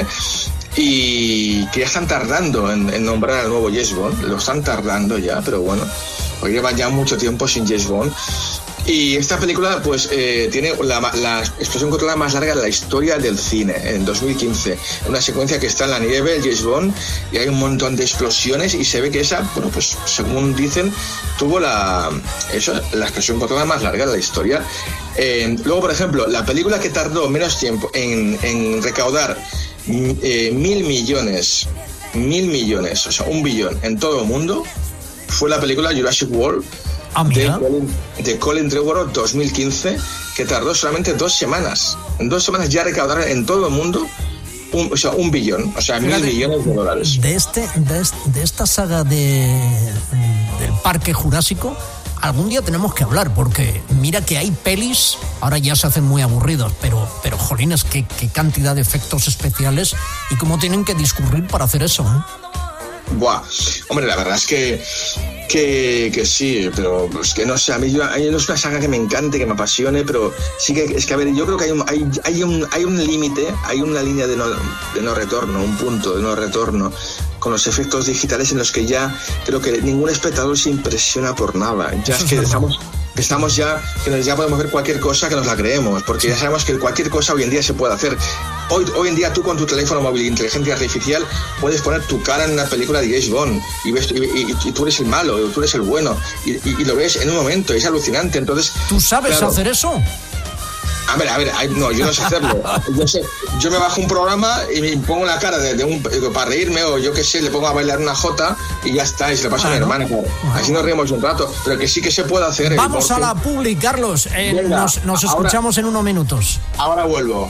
S9: y que ya están tardando en, en nombrar al nuevo James Bond, lo están tardando ya, pero bueno, porque llevan ya mucho tiempo sin James Bond. Y esta película pues eh, tiene la, la explosión controlada más larga de la historia del cine, en dos mil quince. Una secuencia que está en la nieve, el James Bond, y hay un montón de explosiones y se ve que esa, bueno, pues según dicen, tuvo la, eso, la explosión controlada más larga de la historia. Eh, luego, por ejemplo, la película que tardó menos tiempo en, en recaudar eh, mil millones, mil millones, o sea, un billón en todo el mundo, fue la película Jurassic World,
S8: Ah,
S9: de Colin, de Colin Trevorrow, dos mil quince, que tardó solamente dos semanas. En dos semanas ya recaudaron en todo el mundo un, o sea, un billón, o sea, Fíjate, mil millones de dólares.
S8: De, este, de, este, de esta saga de, del Parque Jurásico, algún día tenemos que hablar, porque mira que hay pelis, ahora ya se hacen muy aburridos, pero, pero jolines, qué, qué cantidad de efectos especiales y cómo tienen que discurrir para hacer eso, ¿eh?
S9: Buah, hombre, la verdad es que que, que sí, pero es que no sé, a mí yo, a mí no es una saga que me encante, que me apasione, pero sí que es que, a ver, yo creo que hay un, hay, hay un, hay un límite, hay una línea de no, de no retorno, un punto de no retorno con los efectos digitales en los que ya creo que ningún espectador se impresiona por nada. Ya es que estamos... Estamos ya, que ya podemos ver cualquier cosa que nos la creemos, porque ya sabemos que cualquier cosa hoy en día se puede hacer. Hoy, hoy en día tú con tu teléfono móvil de inteligencia artificial puedes poner tu cara en una película de James Bond y, ves, y, y, y tú eres el malo, tú eres el bueno, y, y, y lo ves en un momento, es alucinante. Entonces,
S8: ¿tú sabes claro, hacer eso?
S9: A ver, a ver, no, yo no sé hacerlo. Yo, sé, yo me bajo un programa y me pongo la cara de, de un, para reírme, o yo qué sé, le pongo a bailar una jota y ya está, y se lo paso bueno, a mi hermana. Claro. Así nos reímos un rato, pero que sí que se puede hacer.
S8: Vamos a la publi, Carlos. Eh, Venga, nos nos ahora, escuchamos en unos minutos.
S9: Ahora vuelvo.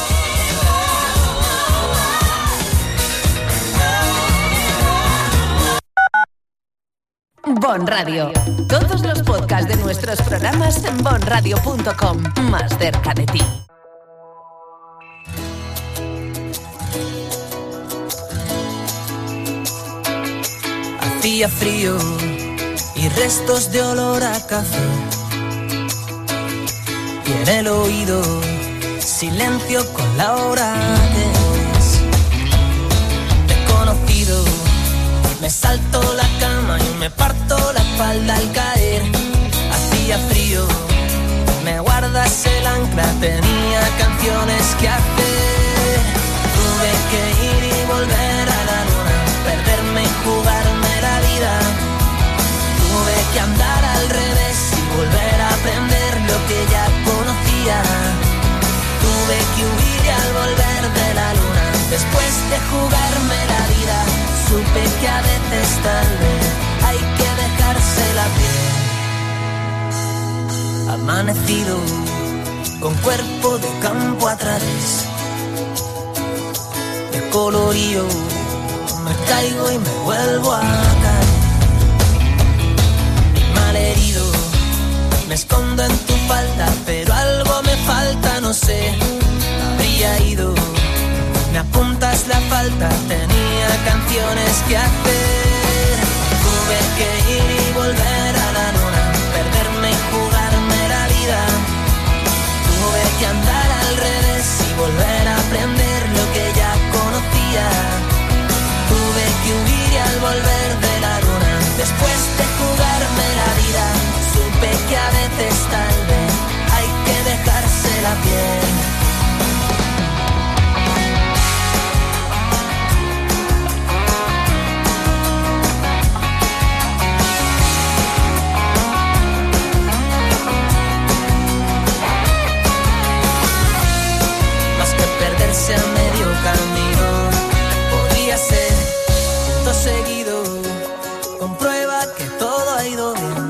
S2: Bon Radio. Todos los podcasts de nuestros programas en bon radio punto com. Más cerca de ti.
S11: Hacía frío y restos de olor a café. Y en el oído silencio con la hora que es. Desconocido. Me salto la cama y me parto la espalda al caer. Hacía frío, me guardas el ancla, tenía canciones que hacer. Tuve que ir y volver a la luna, perderme y jugarme la vida. Tuve que andar al revés y volver a aprender lo que ya conocía. Tuve que huir y al volver de la luna, después de jugarme la vida, supe que a veces tal vez hay que dejarse la piel. Amanecido con cuerpo de campo a través, de colorío me caigo y me vuelvo a caer. Malherido me escondo en tu falda, pero algo me falta, no sé, habría ido. Me apuntas la falta, tenía canciones que hacer. Tuve que ir y volver a la luna, perderme y jugarme la vida. Tuve que andar al revés y volver a aprender lo que ya conocía. Tuve que huir y al volver de la luna, después de jugarme la vida, supe que a veces tal vez hay que dejarse la piel. A medio camino podría ser punto seguido, comprueba que todo ha ido bien.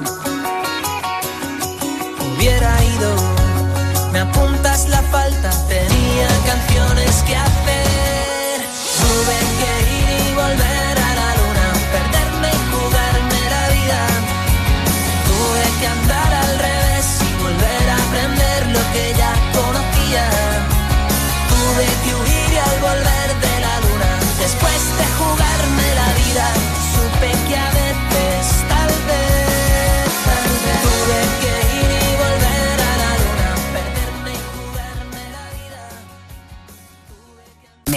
S11: Hubiera ido, me apuntas la falta, tenía canciones que hacer. Tuve que ir y volver a la luna, perderme y jugarme la vida. Tuve que andar al revés y volver a aprender lo que ya conocía. Tuve que huir y al volver de la luna, jugarme la vida. Supe que a veces tal vez, tal vez tuve que ir y volver a la luna, perderme y jugarme la vida. Tuve que...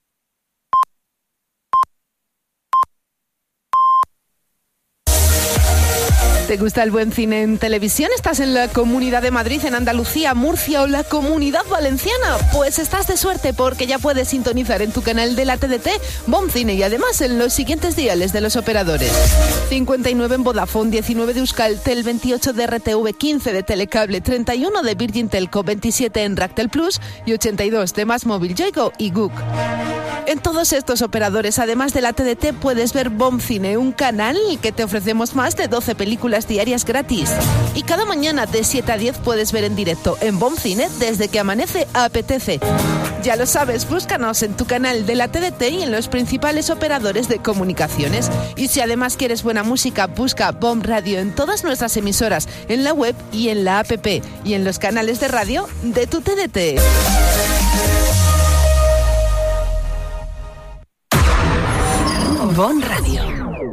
S2: ¿Te gusta el buen cine en televisión? ¿Estás en la Comunidad de Madrid, en Andalucía, Murcia o la Comunidad Valenciana? Pues estás de suerte porque ya puedes sintonizar en tu canal de la T D T Bon Cine y además en los siguientes diales de los operadores. cincuenta y nueve en Vodafone, diecinueve de Euskaltel, veintiocho de R T V, quince de Telecable, treinta y uno de Virgin Telco, veintisiete en Ractel Plus y ochenta y dos de Más Móvil, Yoigo y Guk. En todos estos operadores, además de la T D T, puedes ver Bon Cine, un canal que te ofrecemos más de doce películas diarias gratis. Y cada mañana de siete a diez puedes ver en directo en Bon Cine desde que amanece apetece. Ya lo sabes, búscanos en tu canal de la T D T y en los principales operadores de comunicaciones. Y si además quieres buena música, busca Bon Radio en todas nuestras emisoras, en la web y en la app y en los canales de radio de tu T D T. Bon Radio.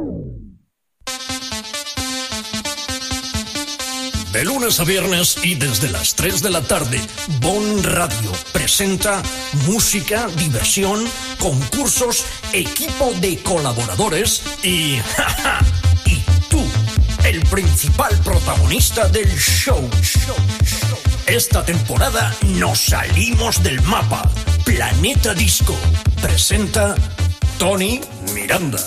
S7: De lunes a viernes y desde las tres de la tarde, Bon Radio presenta música, diversión, concursos, equipo de colaboradores y... ¡ja, ja! Y tú, el principal protagonista del show. Esta temporada nos salimos del mapa. Planeta Disco presenta Tony Miranda.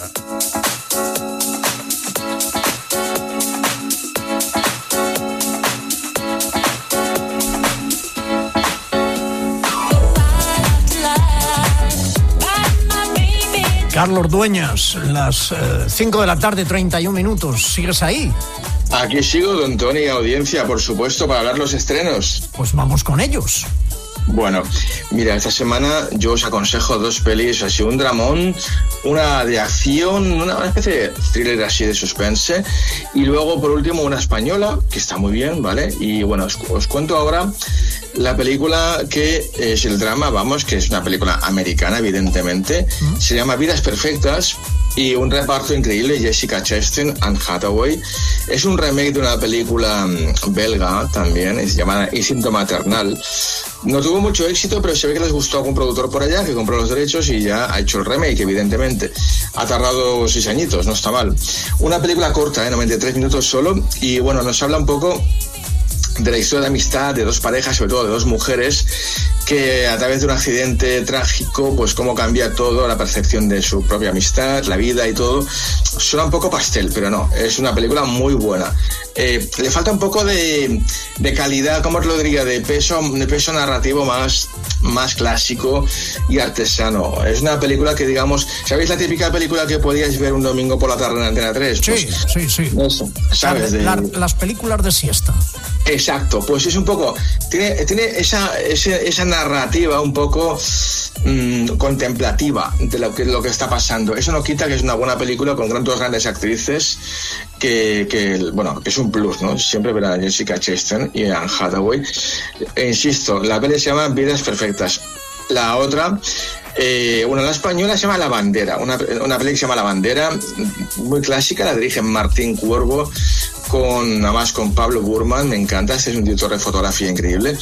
S8: Carlos Dueñas, las cinco eh, de la tarde, treinta y un minutos. ¿Sigues ahí?
S9: Aquí sigo, don Tony, audiencia, por supuesto, para hablar los estrenos.
S8: Pues vamos con ellos.
S9: Bueno, mira, esta semana yo os aconsejo dos pelis, así un dramón, una de acción, una especie de thriller así de suspense, y luego por último una española, que está muy bien, ¿vale? Y bueno, os, os cuento ahora la película que es el drama, vamos, que es una película americana, evidentemente, ¿Mm? Se llama Vidas Perfectas, y un reparto increíble, Jessica Chastain, Anne Hathaway. Es un remake de una película belga también, se llama Instinto Maternal. No tuvo mucho éxito, pero se ve que les gustó a algún productor por allá que compró los derechos y ya ha hecho el remake, evidentemente. Ha tardado seis añitos, no está mal. Una película corta, ¿eh? noventa y tres minutos solo, y bueno, nos habla un poco de la historia de amistad de dos parejas, sobre todo de dos mujeres, que a través de un accidente trágico, pues cómo cambia todo, la percepción de su propia amistad, la vida y todo. Suena un poco pastel, pero no, es una película muy buena. Eh, le falta un poco de, de calidad, ¿cómo os lo diría? De peso, de peso narrativo más, más clásico y artesano. Es una película que, digamos, ¿sabéis la típica película que podíais ver un domingo por la tarde en Antena tres? Pues,
S8: sí, sí, sí.
S9: Eso, ¿sabes?
S8: La, la, las películas de siesta.
S9: Exacto, pues es un poco, tiene, tiene esa, esa, esa narrativa un poco mmm, contemplativa de lo que, lo que está pasando. Eso no quita que es una buena película con dos grandes actrices que, que, bueno, que es un plus, ¿no? Siempre ver a Jessica Chastain y a Anne Hathaway. E insisto, la peli se llama Vidas Perfectas. La otra, eh, bueno, la española se llama La Bandera, una, una peli que se llama La Bandera, muy clásica, la dirige Martín Cuervo, con, nada más con Pablo Burman, me encanta, este es un director de fotografía increíble.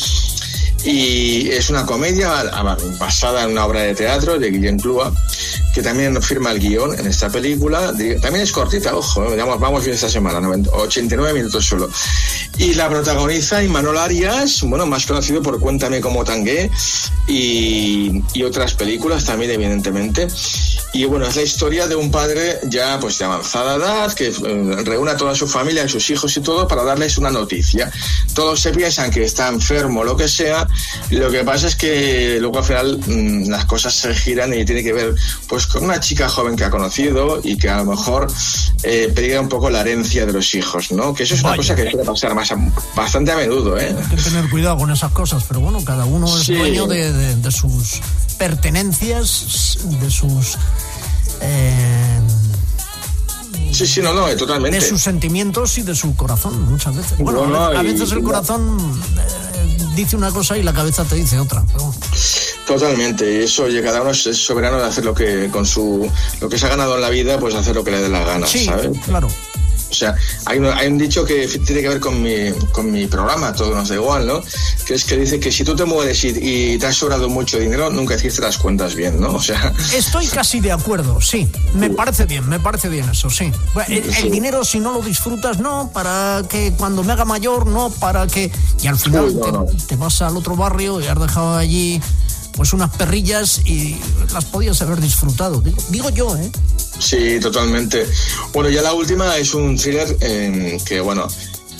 S9: Y es una comedia basada en una obra de teatro de Guillem Clua, que también firma el guión en esta película. También es cortita, ojo, ¿eh? vamos bien esta semana, ochenta y nueve minutos solo. Y la protagoniza Imanol Arias, bueno, más conocido por Cuéntame cómo tangué, y, y otras películas también, evidentemente. Y bueno, es la historia de un padre ya pues de avanzada edad que eh, reúne a toda su familia, a sus hijos y todo para darles una noticia. Todos se piensan que está enfermo o lo que sea, y lo que pasa es que luego al final mmm, las cosas se giran y tiene que ver pues con una chica joven que ha conocido y que a lo mejor eh, peligra un poco la herencia de los hijos, ¿no? Que eso es una Vaya. cosa que suele pasar más a, bastante a menudo, ¿eh?
S8: Hay que tener cuidado con esas cosas, pero bueno, cada uno es sí. dueño de, de, de sus pertenencias, de sus eh,
S9: sí, sí, no, no, totalmente.
S8: de sus sentimientos y de su corazón, muchas veces. Bueno, bueno a veces, a veces el corazón eh, dice una cosa y la cabeza te dice otra. Pero...
S9: Totalmente, y eso, oye, cada uno es soberano de hacer lo que con su lo que se ha ganado en la vida, pues hacer lo que le dé la gana,
S8: sí,
S9: ¿sabes?
S8: Claro.
S9: O sea, hay un, hay un dicho que tiene que ver con mi, con mi programa, todo nos da igual, ¿no? Que es que dice que si tú te mueres y, y te has sobrado mucho dinero, nunca hiciste las cuentas bien, ¿no? O sea...
S8: Estoy casi de acuerdo, sí. Me parece bien, me parece bien eso, sí. El, el sí. dinero, si no lo disfrutas, no, para que cuando me haga mayor, no, para que... Y al final sí, no, no. Te, te vas al otro barrio y has dejado allí pues unas perrillas y las podías haber disfrutado. Digo, digo yo, ¿eh?
S9: Sí, totalmente. Bueno, ya la última es un thriller eh, que, bueno,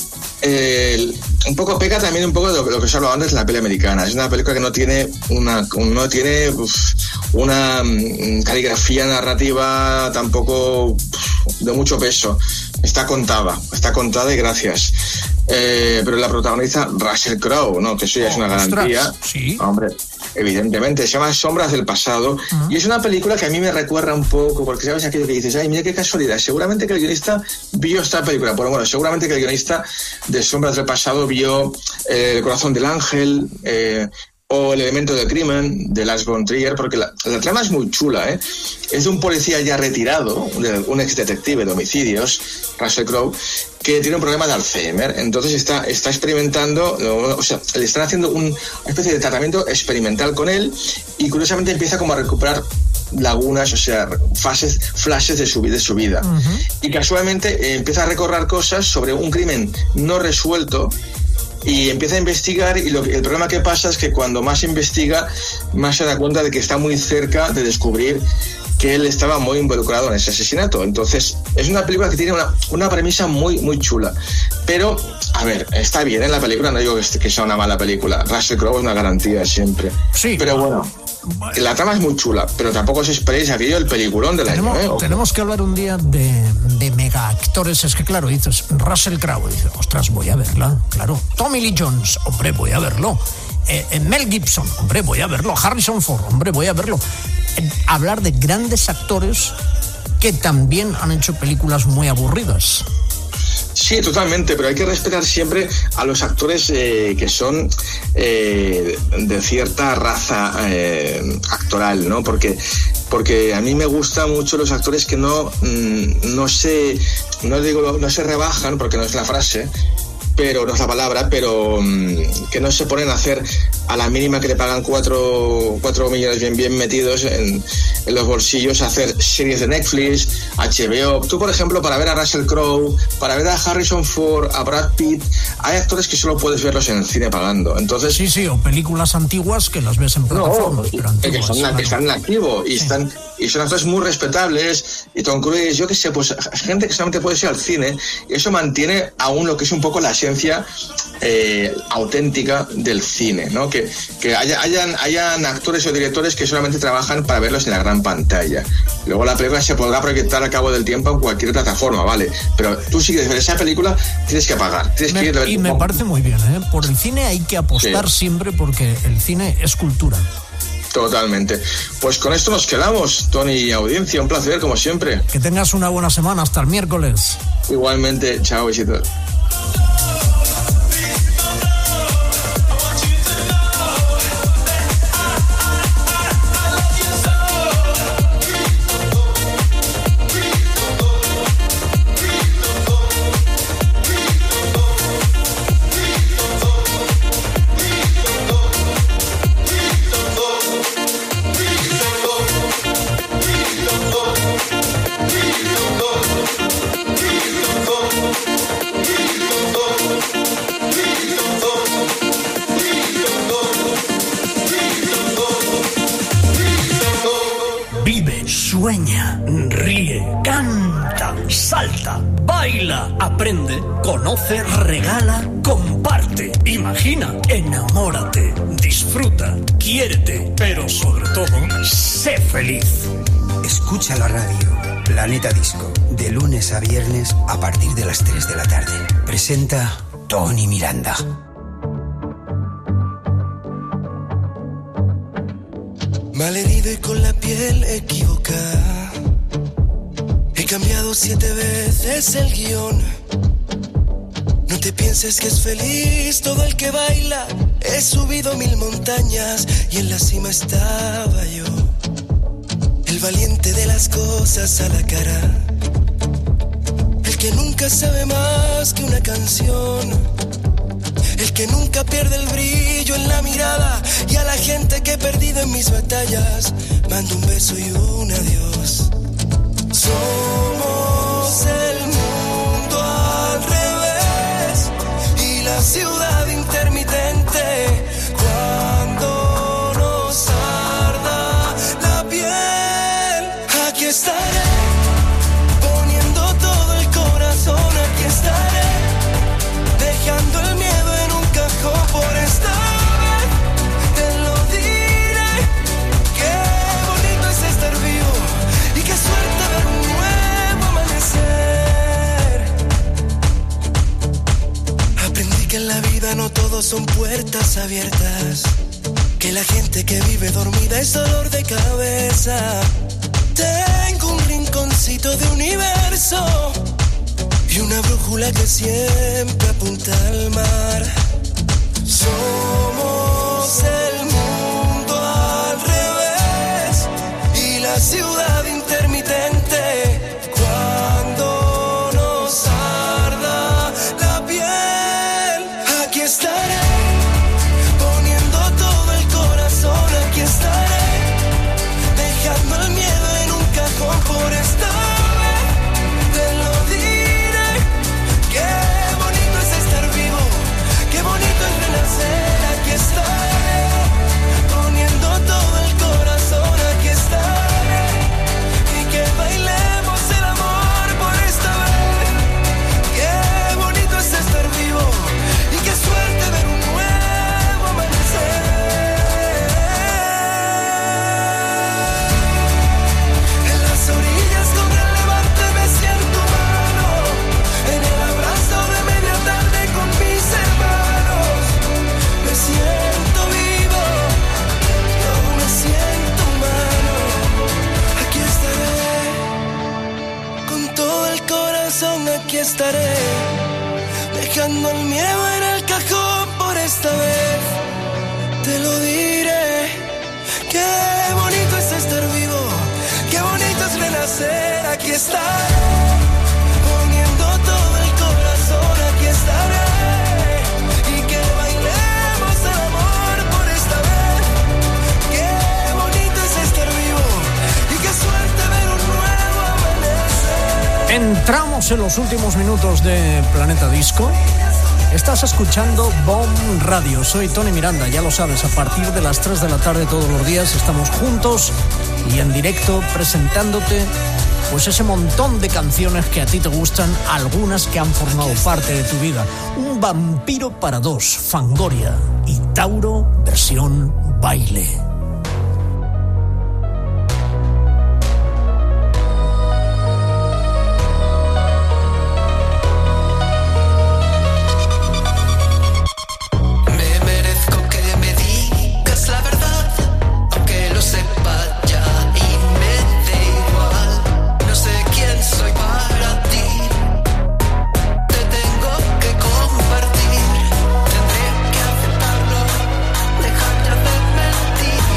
S9: eh, un poco peca también un poco de lo, lo que os he hablado antes de la peli americana. Es una película que no tiene una no tiene uf, una um, caligrafía narrativa tampoco uf, de mucho peso. Está contada, está contada y gracias. Eh, pero la protagoniza Russell Crowe, ¿no? Que eso ya es una garantía.
S8: Sí.
S9: Hombre, evidentemente, se llama Sombras del Pasado, uh-huh. y es una película que a mí me recuerda un poco, porque sabes aquello que dices, ay, mira qué casualidad, seguramente que el guionista vio esta película, bueno, bueno, seguramente que el guionista de Sombras del Pasado vio eh, El Corazón del Ángel, eh, o El Elemento del Crimen, de Lars von Trier, porque la, la trama es muy chula, ¿eh? Es de un policía ya retirado, un ex detective de homicidios, Russell Crowe, que tiene un problema de Alzheimer, entonces está, está experimentando, o sea, le están haciendo un, una especie de tratamiento experimental con él, y curiosamente empieza como a recuperar lagunas, o sea, fases, flashes de su, de su vida. Uh-huh. Y casualmente eh, empieza a recorrer cosas sobre un crimen no resuelto, y empieza a investigar, y lo, el problema que pasa es que cuando más investiga, más se da cuenta de que está muy cerca de descubrir que él estaba muy involucrado en ese asesinato. Entonces, es una película que tiene una, una premisa muy, muy chula. Pero, a ver, está bien en la película, no digo que, que sea una mala película. Russell Crowe es una garantía siempre.
S8: Sí.
S9: Pero bueno, la trama es muy chula, pero tampoco os esperéis aquello el peliculón del
S8: tenemos,
S9: año, ¿eh?
S8: Tenemos que hablar un día de, de mega actores. Es que claro, dices Russell Crowe, dices, ostras, voy a verla, claro. Tommy Lee Jones, hombre, voy a verlo. Eh, eh, Mel Gibson, hombre, voy a verlo. Harrison Ford, hombre, voy a verlo. Eh, hablar de grandes actores que también han hecho películas muy aburridas.
S9: Sí, totalmente, pero hay que respetar siempre a los actores eh, que son eh, de cierta raza eh, actoral, ¿no? Porque, porque a mí me gustan mucho los actores que no, no se, no digo, no se rebajan, porque no es la frase, pero no es la palabra, pero um, que no se ponen a hacer a la mínima que le pagan cuatro, cuatro millones bien, bien metidos en, en los bolsillos, a hacer series de Netflix, H B O. Tú, por ejemplo, para ver a Russell Crowe, para ver a Harrison Ford, a Brad Pitt, hay actores que solo puedes verlos en el cine pagando. Entonces,
S8: sí, sí, o películas antiguas que las ves en plataformas.
S9: No,
S8: pero antiguas,
S9: que, son,
S8: claro.
S9: que están en activo y, sí. están, y son actores muy respetables. Y Tom Cruise, yo qué sé, pues gente que solamente puede ir al cine, y eso mantiene aún lo que es un poco la esencia eh, auténtica del cine, ¿no? Que, que haya, hayan, hayan actores o directores que solamente trabajan para verlos en la gran pantalla. Luego la película se podrá proyectar al cabo del tiempo en cualquier plataforma, ¿vale? Pero tú si quieres ver esa película, tienes que pagar. Tienes
S8: me,
S9: que ir a ver
S8: y
S9: tu...
S8: me parece muy bien, ¿eh? Por el cine hay que apostar sí. siempre, porque el cine es cultura.
S9: Totalmente. Pues con esto nos quedamos, Tony y audiencia. Un placer, como siempre.
S8: Que tengas una buena semana. Hasta el miércoles.
S9: Igualmente. Chao, besitos.
S7: Sueña, ríe, canta, salta, baila, aprende, conoce, regala, comparte, imagina, enamórate, disfruta, quiérete, pero sobre todo, sé feliz.
S12: Escucha la radio, Planeta Disco, de lunes a viernes a partir de las tres de la tarde. Presenta Tony Miranda.
S13: Malherido y con la piel equivocada, he cambiado siete veces el guión. No te pienses que es feliz todo el que baila, He subido mil montañas y en la cima estaba yo, el valiente de las cosas a la cara, el que nunca sabe más que una canción, el que nunca pierde el brillo en la mirada, y a la gente que he perdido en mis batallas mando un beso y un adiós. Somos el mundo al revés y la ciudad intermitente. Cuando nos arda la piel, aquí estaré, poniendo todo el corazón, aquí estaré, dejando el miedo en un cajón por esta vez. Te lo diré, qué bonito es estar vivo y qué suerte ver un nuevo amanecer. Aprendí que en la vida no todo son puertas abiertas, que la gente que vive dormida es dolor de cabeza. Tengo un rinconcito de universo y una brújula que siempre apunta al mar. Somos el mundo al revés y la ciudad intermitente. Cuando nos arda la piel, aquí estaré, poniendo todo el corazón, aquí estaré, dejando el miedo en un cajón por esta vez. Te lo diré, qué bonito es estar vivo, qué bonito es renacer, aquí estaré, poniendo todo el corazón, aquí estaré, y que bailemos el amor por esta vez. Qué bonito es estar vivo y qué suerte ver un nuevo amanecer. En las orillas con el levante me siento humano, en el abrazo de media tarde con mis hermanos. Me siento vivo, yo me siento humano. Aquí estaré, con todo el corazón aquí estaré, dejando el miedo en el cajón por esta vez. Te lo diré, qué bonito es estar vivo, qué bonito es renacer, aquí estaré, poniendo todo el corazón, aquí estaré, y que bailemos el amor por esta vez. Qué bonito es estar vivo y qué suerte ver un nuevo amanecer.
S8: Entramos en los últimos minutos de Planeta Disco. Estás escuchando Bomb Radio. Soy Tony Miranda, ya lo sabes, a partir de las tres de la tarde todos los días estamos juntos y en directo presentándote pues ese montón de canciones que a ti te gustan, algunas que han formado parte de tu vida. Un vampiro para dos, Fangoria, y Tauro versión baile.
S11: Me merezco que me digas la verdad, aunque lo sepa ya y me dé igual. No sé quién soy para ti, te tengo que compartir. Tendré que aceptarlo, dejar de hacer mentir.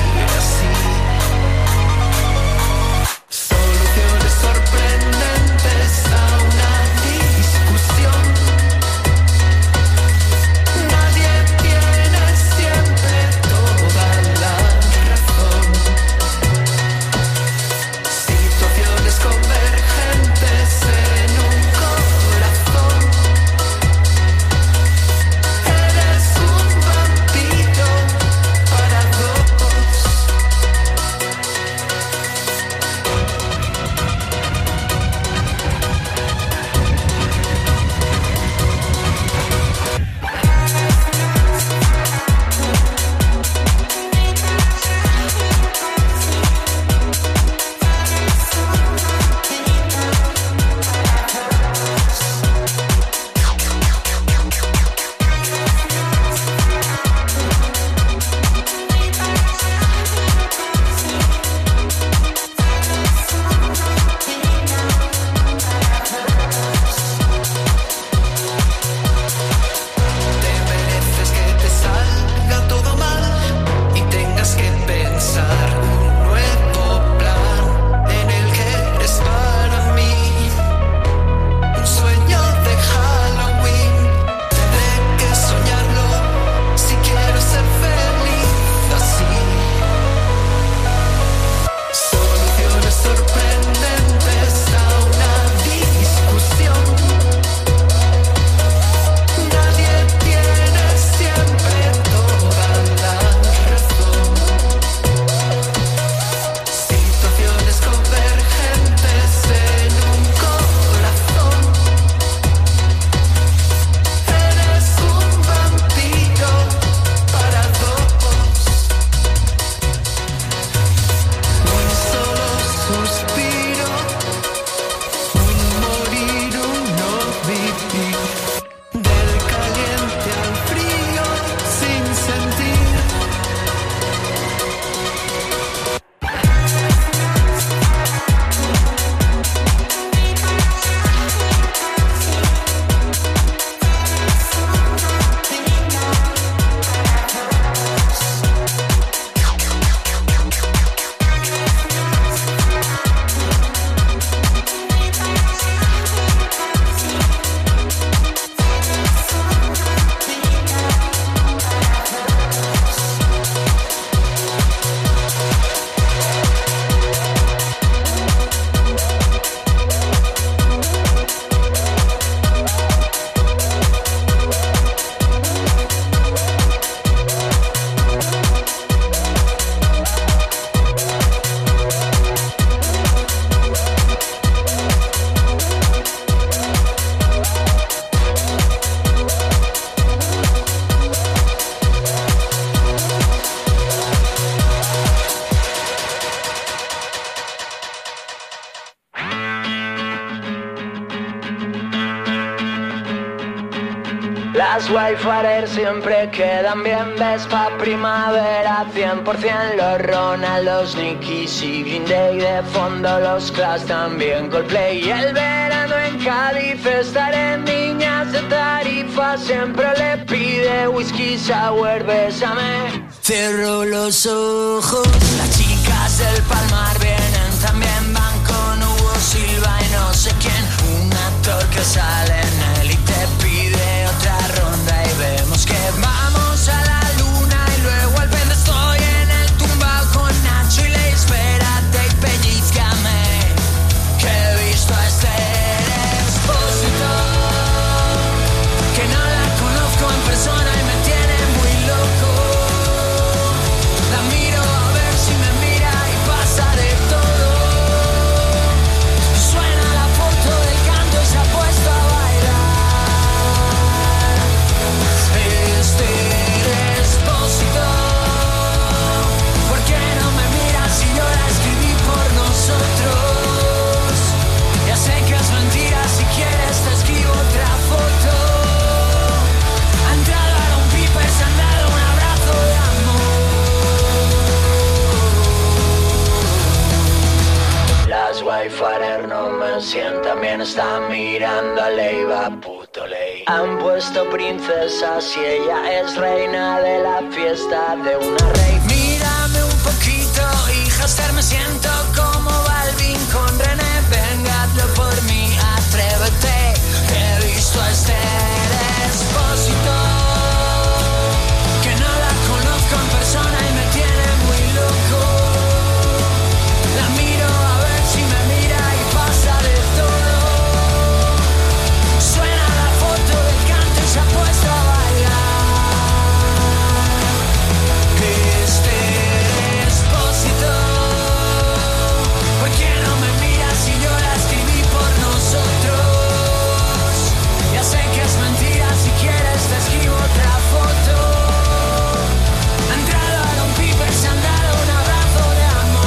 S11: Las Wayfarer siempre quedan bien, ves pa' primavera cien por ciento. Los Ronaldos, Nickies y Green Day, de fondo los Clash, también Coldplay. Y el verano en Cádiz estaré, niñas de Tarifa siempre le pide whisky sour, bésame. Cierro los ojos, las chicas del Palmar vienen también, van con Hugo Silva y no sé quién. Un actor que sale en él y te pide otra ronda y vemos que vamos a la luna y luego al verde estoy en el tumbao con Nacho y le espérate y pellizcame, que he visto a este Expósito, que no la conozco en persona y me tiene muy loco. La miro a ver si me mira y pasa de todo. Suena la foto del canto y se ha puesto a bailar. Este Expósito, ¿por qué no me miras si yo la escribí por nosotros? Ya sé que es mentira, si quieres te escribo otra foto. Ha entrado Aaron Piper, se han dado un abrazo de amor. Las Wayfarer no me sientan bien, están mirando a Leiva, puto ley. Han puesto princesas y ella es reina de la fiesta de una rey. Mírame un poquito, hija Esther, me siento como Balvin con René. Venga, hazlo por mí, atrévete. He visto a Esther Expósito, que no la conozco en persona y me tiene muy loco. La miro a ver si me mira y pasa de todo. Suena la foto del canto y se ha puesto a bailar. Este Expósito, ¿por qué no me miras si yo la escribí por nosotros? Ya sé que es mentira, si quieres te escribo otra foto. Ha entrado Aaron Piper, se han dado un abrazo de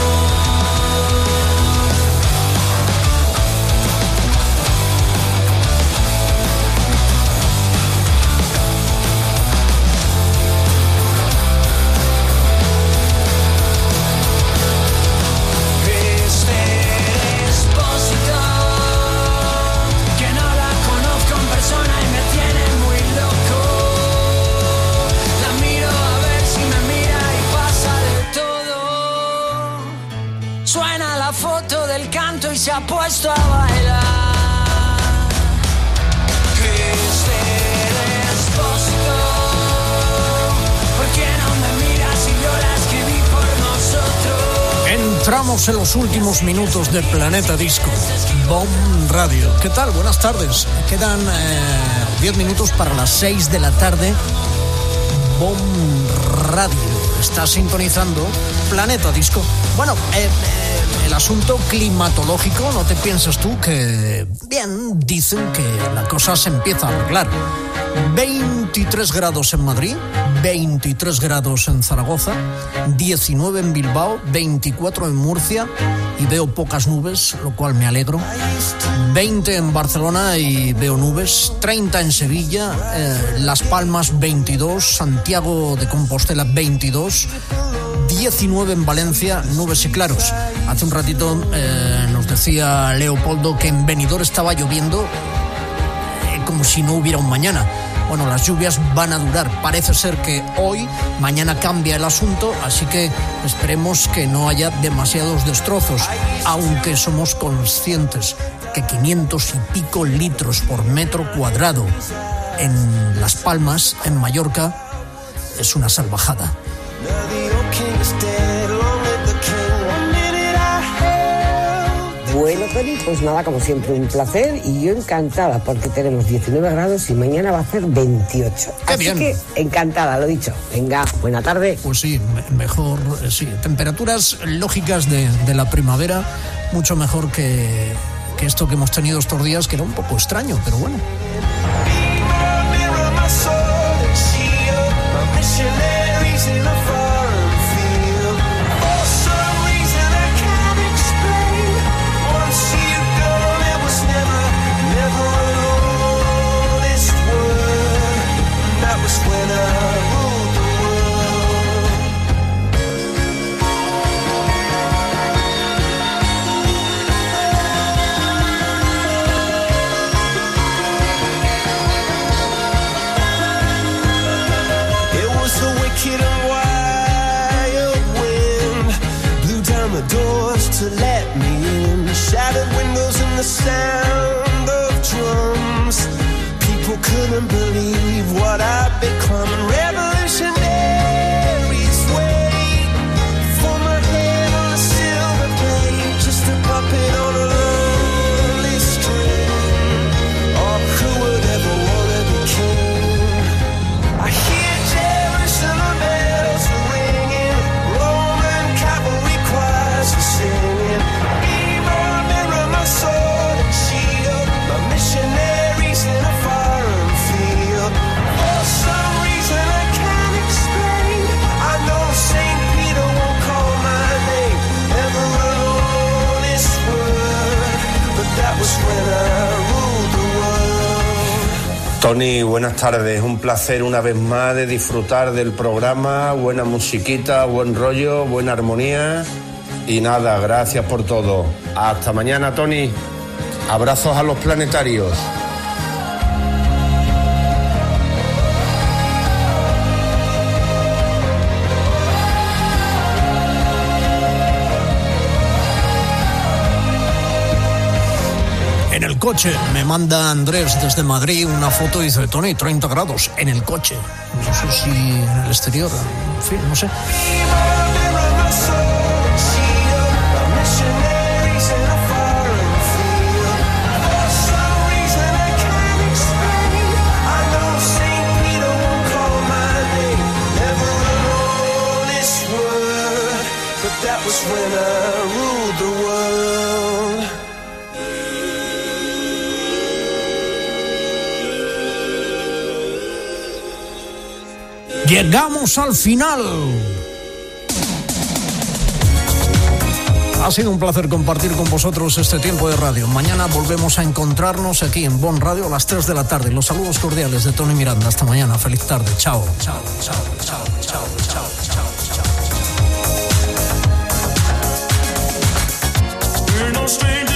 S11: Este Expósito, que no la conozco en persona y me tiene muy loco. La miro a ver si me mira y pasa de todo. Suena la foto del canto y se ha puesto a bailar. Este Expósito, ¿por qué no me miras si yo la escribí por nosotros?
S8: Entramos en los últimos minutos de Planeta Disco. Bomb Radio. ¿Qué tal? Buenas tardes. Quedan diez minutos para las seis de la tarde. Bomb Radio. Está sintonizando Planeta Disco. Bueno, eh, eh, el asunto climatológico, no te pienses tú que... Bien, dicen que la cosa se empieza a arreglar. veintitrés grados en Madrid, veintitrés grados en Zaragoza, diecinueve en Bilbao, veinticuatro en Murcia y veo pocas nubes, lo cual me alegro. veinte en Barcelona y veo nubes, treinta en Sevilla, eh, Las Palmas veintidós, Santiago de Compostela veintidós, diecinueve en Valencia, nubes y claros. Hace un ratito eh, nos decía Leopoldo que en Benidorm estaba lloviendo eh, como si no hubiera un mañana. Bueno, las lluvias van a durar. Parece ser que hoy, mañana cambia el asunto, así que esperemos que no haya demasiados destrozos, aunque somos conscientes que quinientos y pico litros por metro cuadrado en Las Palmas, en Mallorca, es una salvajada.
S14: Bueno, Tony, pues nada, como siempre, un placer y yo encantada porque tenemos diecinueve grados y mañana va a ser veintiocho.
S8: ¡Qué
S14: Así
S8: bien!
S14: que encantada, lo dicho. Venga, buena tarde.
S8: Pues sí, me- mejor, eh, sí. Temperaturas lógicas de, de la primavera, mucho mejor que, que esto que hemos tenido estos días, que era un poco extraño, pero bueno.
S13: was when I ruled the world. It was a wicked and wild wind, blew down the doors to let me in, shattered windows and the sound of drums. People couldn't believe what I'd become. Revolutionaries wait for my head on a silver plate, just a puppet on a lonely string. Oh, who would ever want to be king? I hear Jerusalem bells are ringing, Roman cavalry choirs are singing. Mirror, mirror, my sword and shield, my missionaries in a foreign field. For some reason I can't explain, I know Saint Peter won't call my name ever alone this world, but that was when I ruled the world.
S15: Tony, buenas tardes. Un placer una vez más de disfrutar del programa. Buena musiquita, buen rollo, buena armonía. Y nada, gracias por todo. Hasta mañana, Tony. Abrazos a los planetarios.
S8: En el coche me manda Andrés desde Madrid una foto y dice, Tony, treinta grados en el coche. No sé si en el exterior, en fin, no sé.
S13: That was when I ruled the world.
S8: Llegamos al final. Ha sido un placer compartir con vosotros este tiempo de radio. Mañana volvemos a encontrarnos aquí en Bon Radio a las tres de la tarde. Los saludos cordiales de Tony Miranda. Hasta mañana. Feliz tarde. Chao. Chao, chao, chao, chao, chao, chao, chao.
S13: We're no strangers.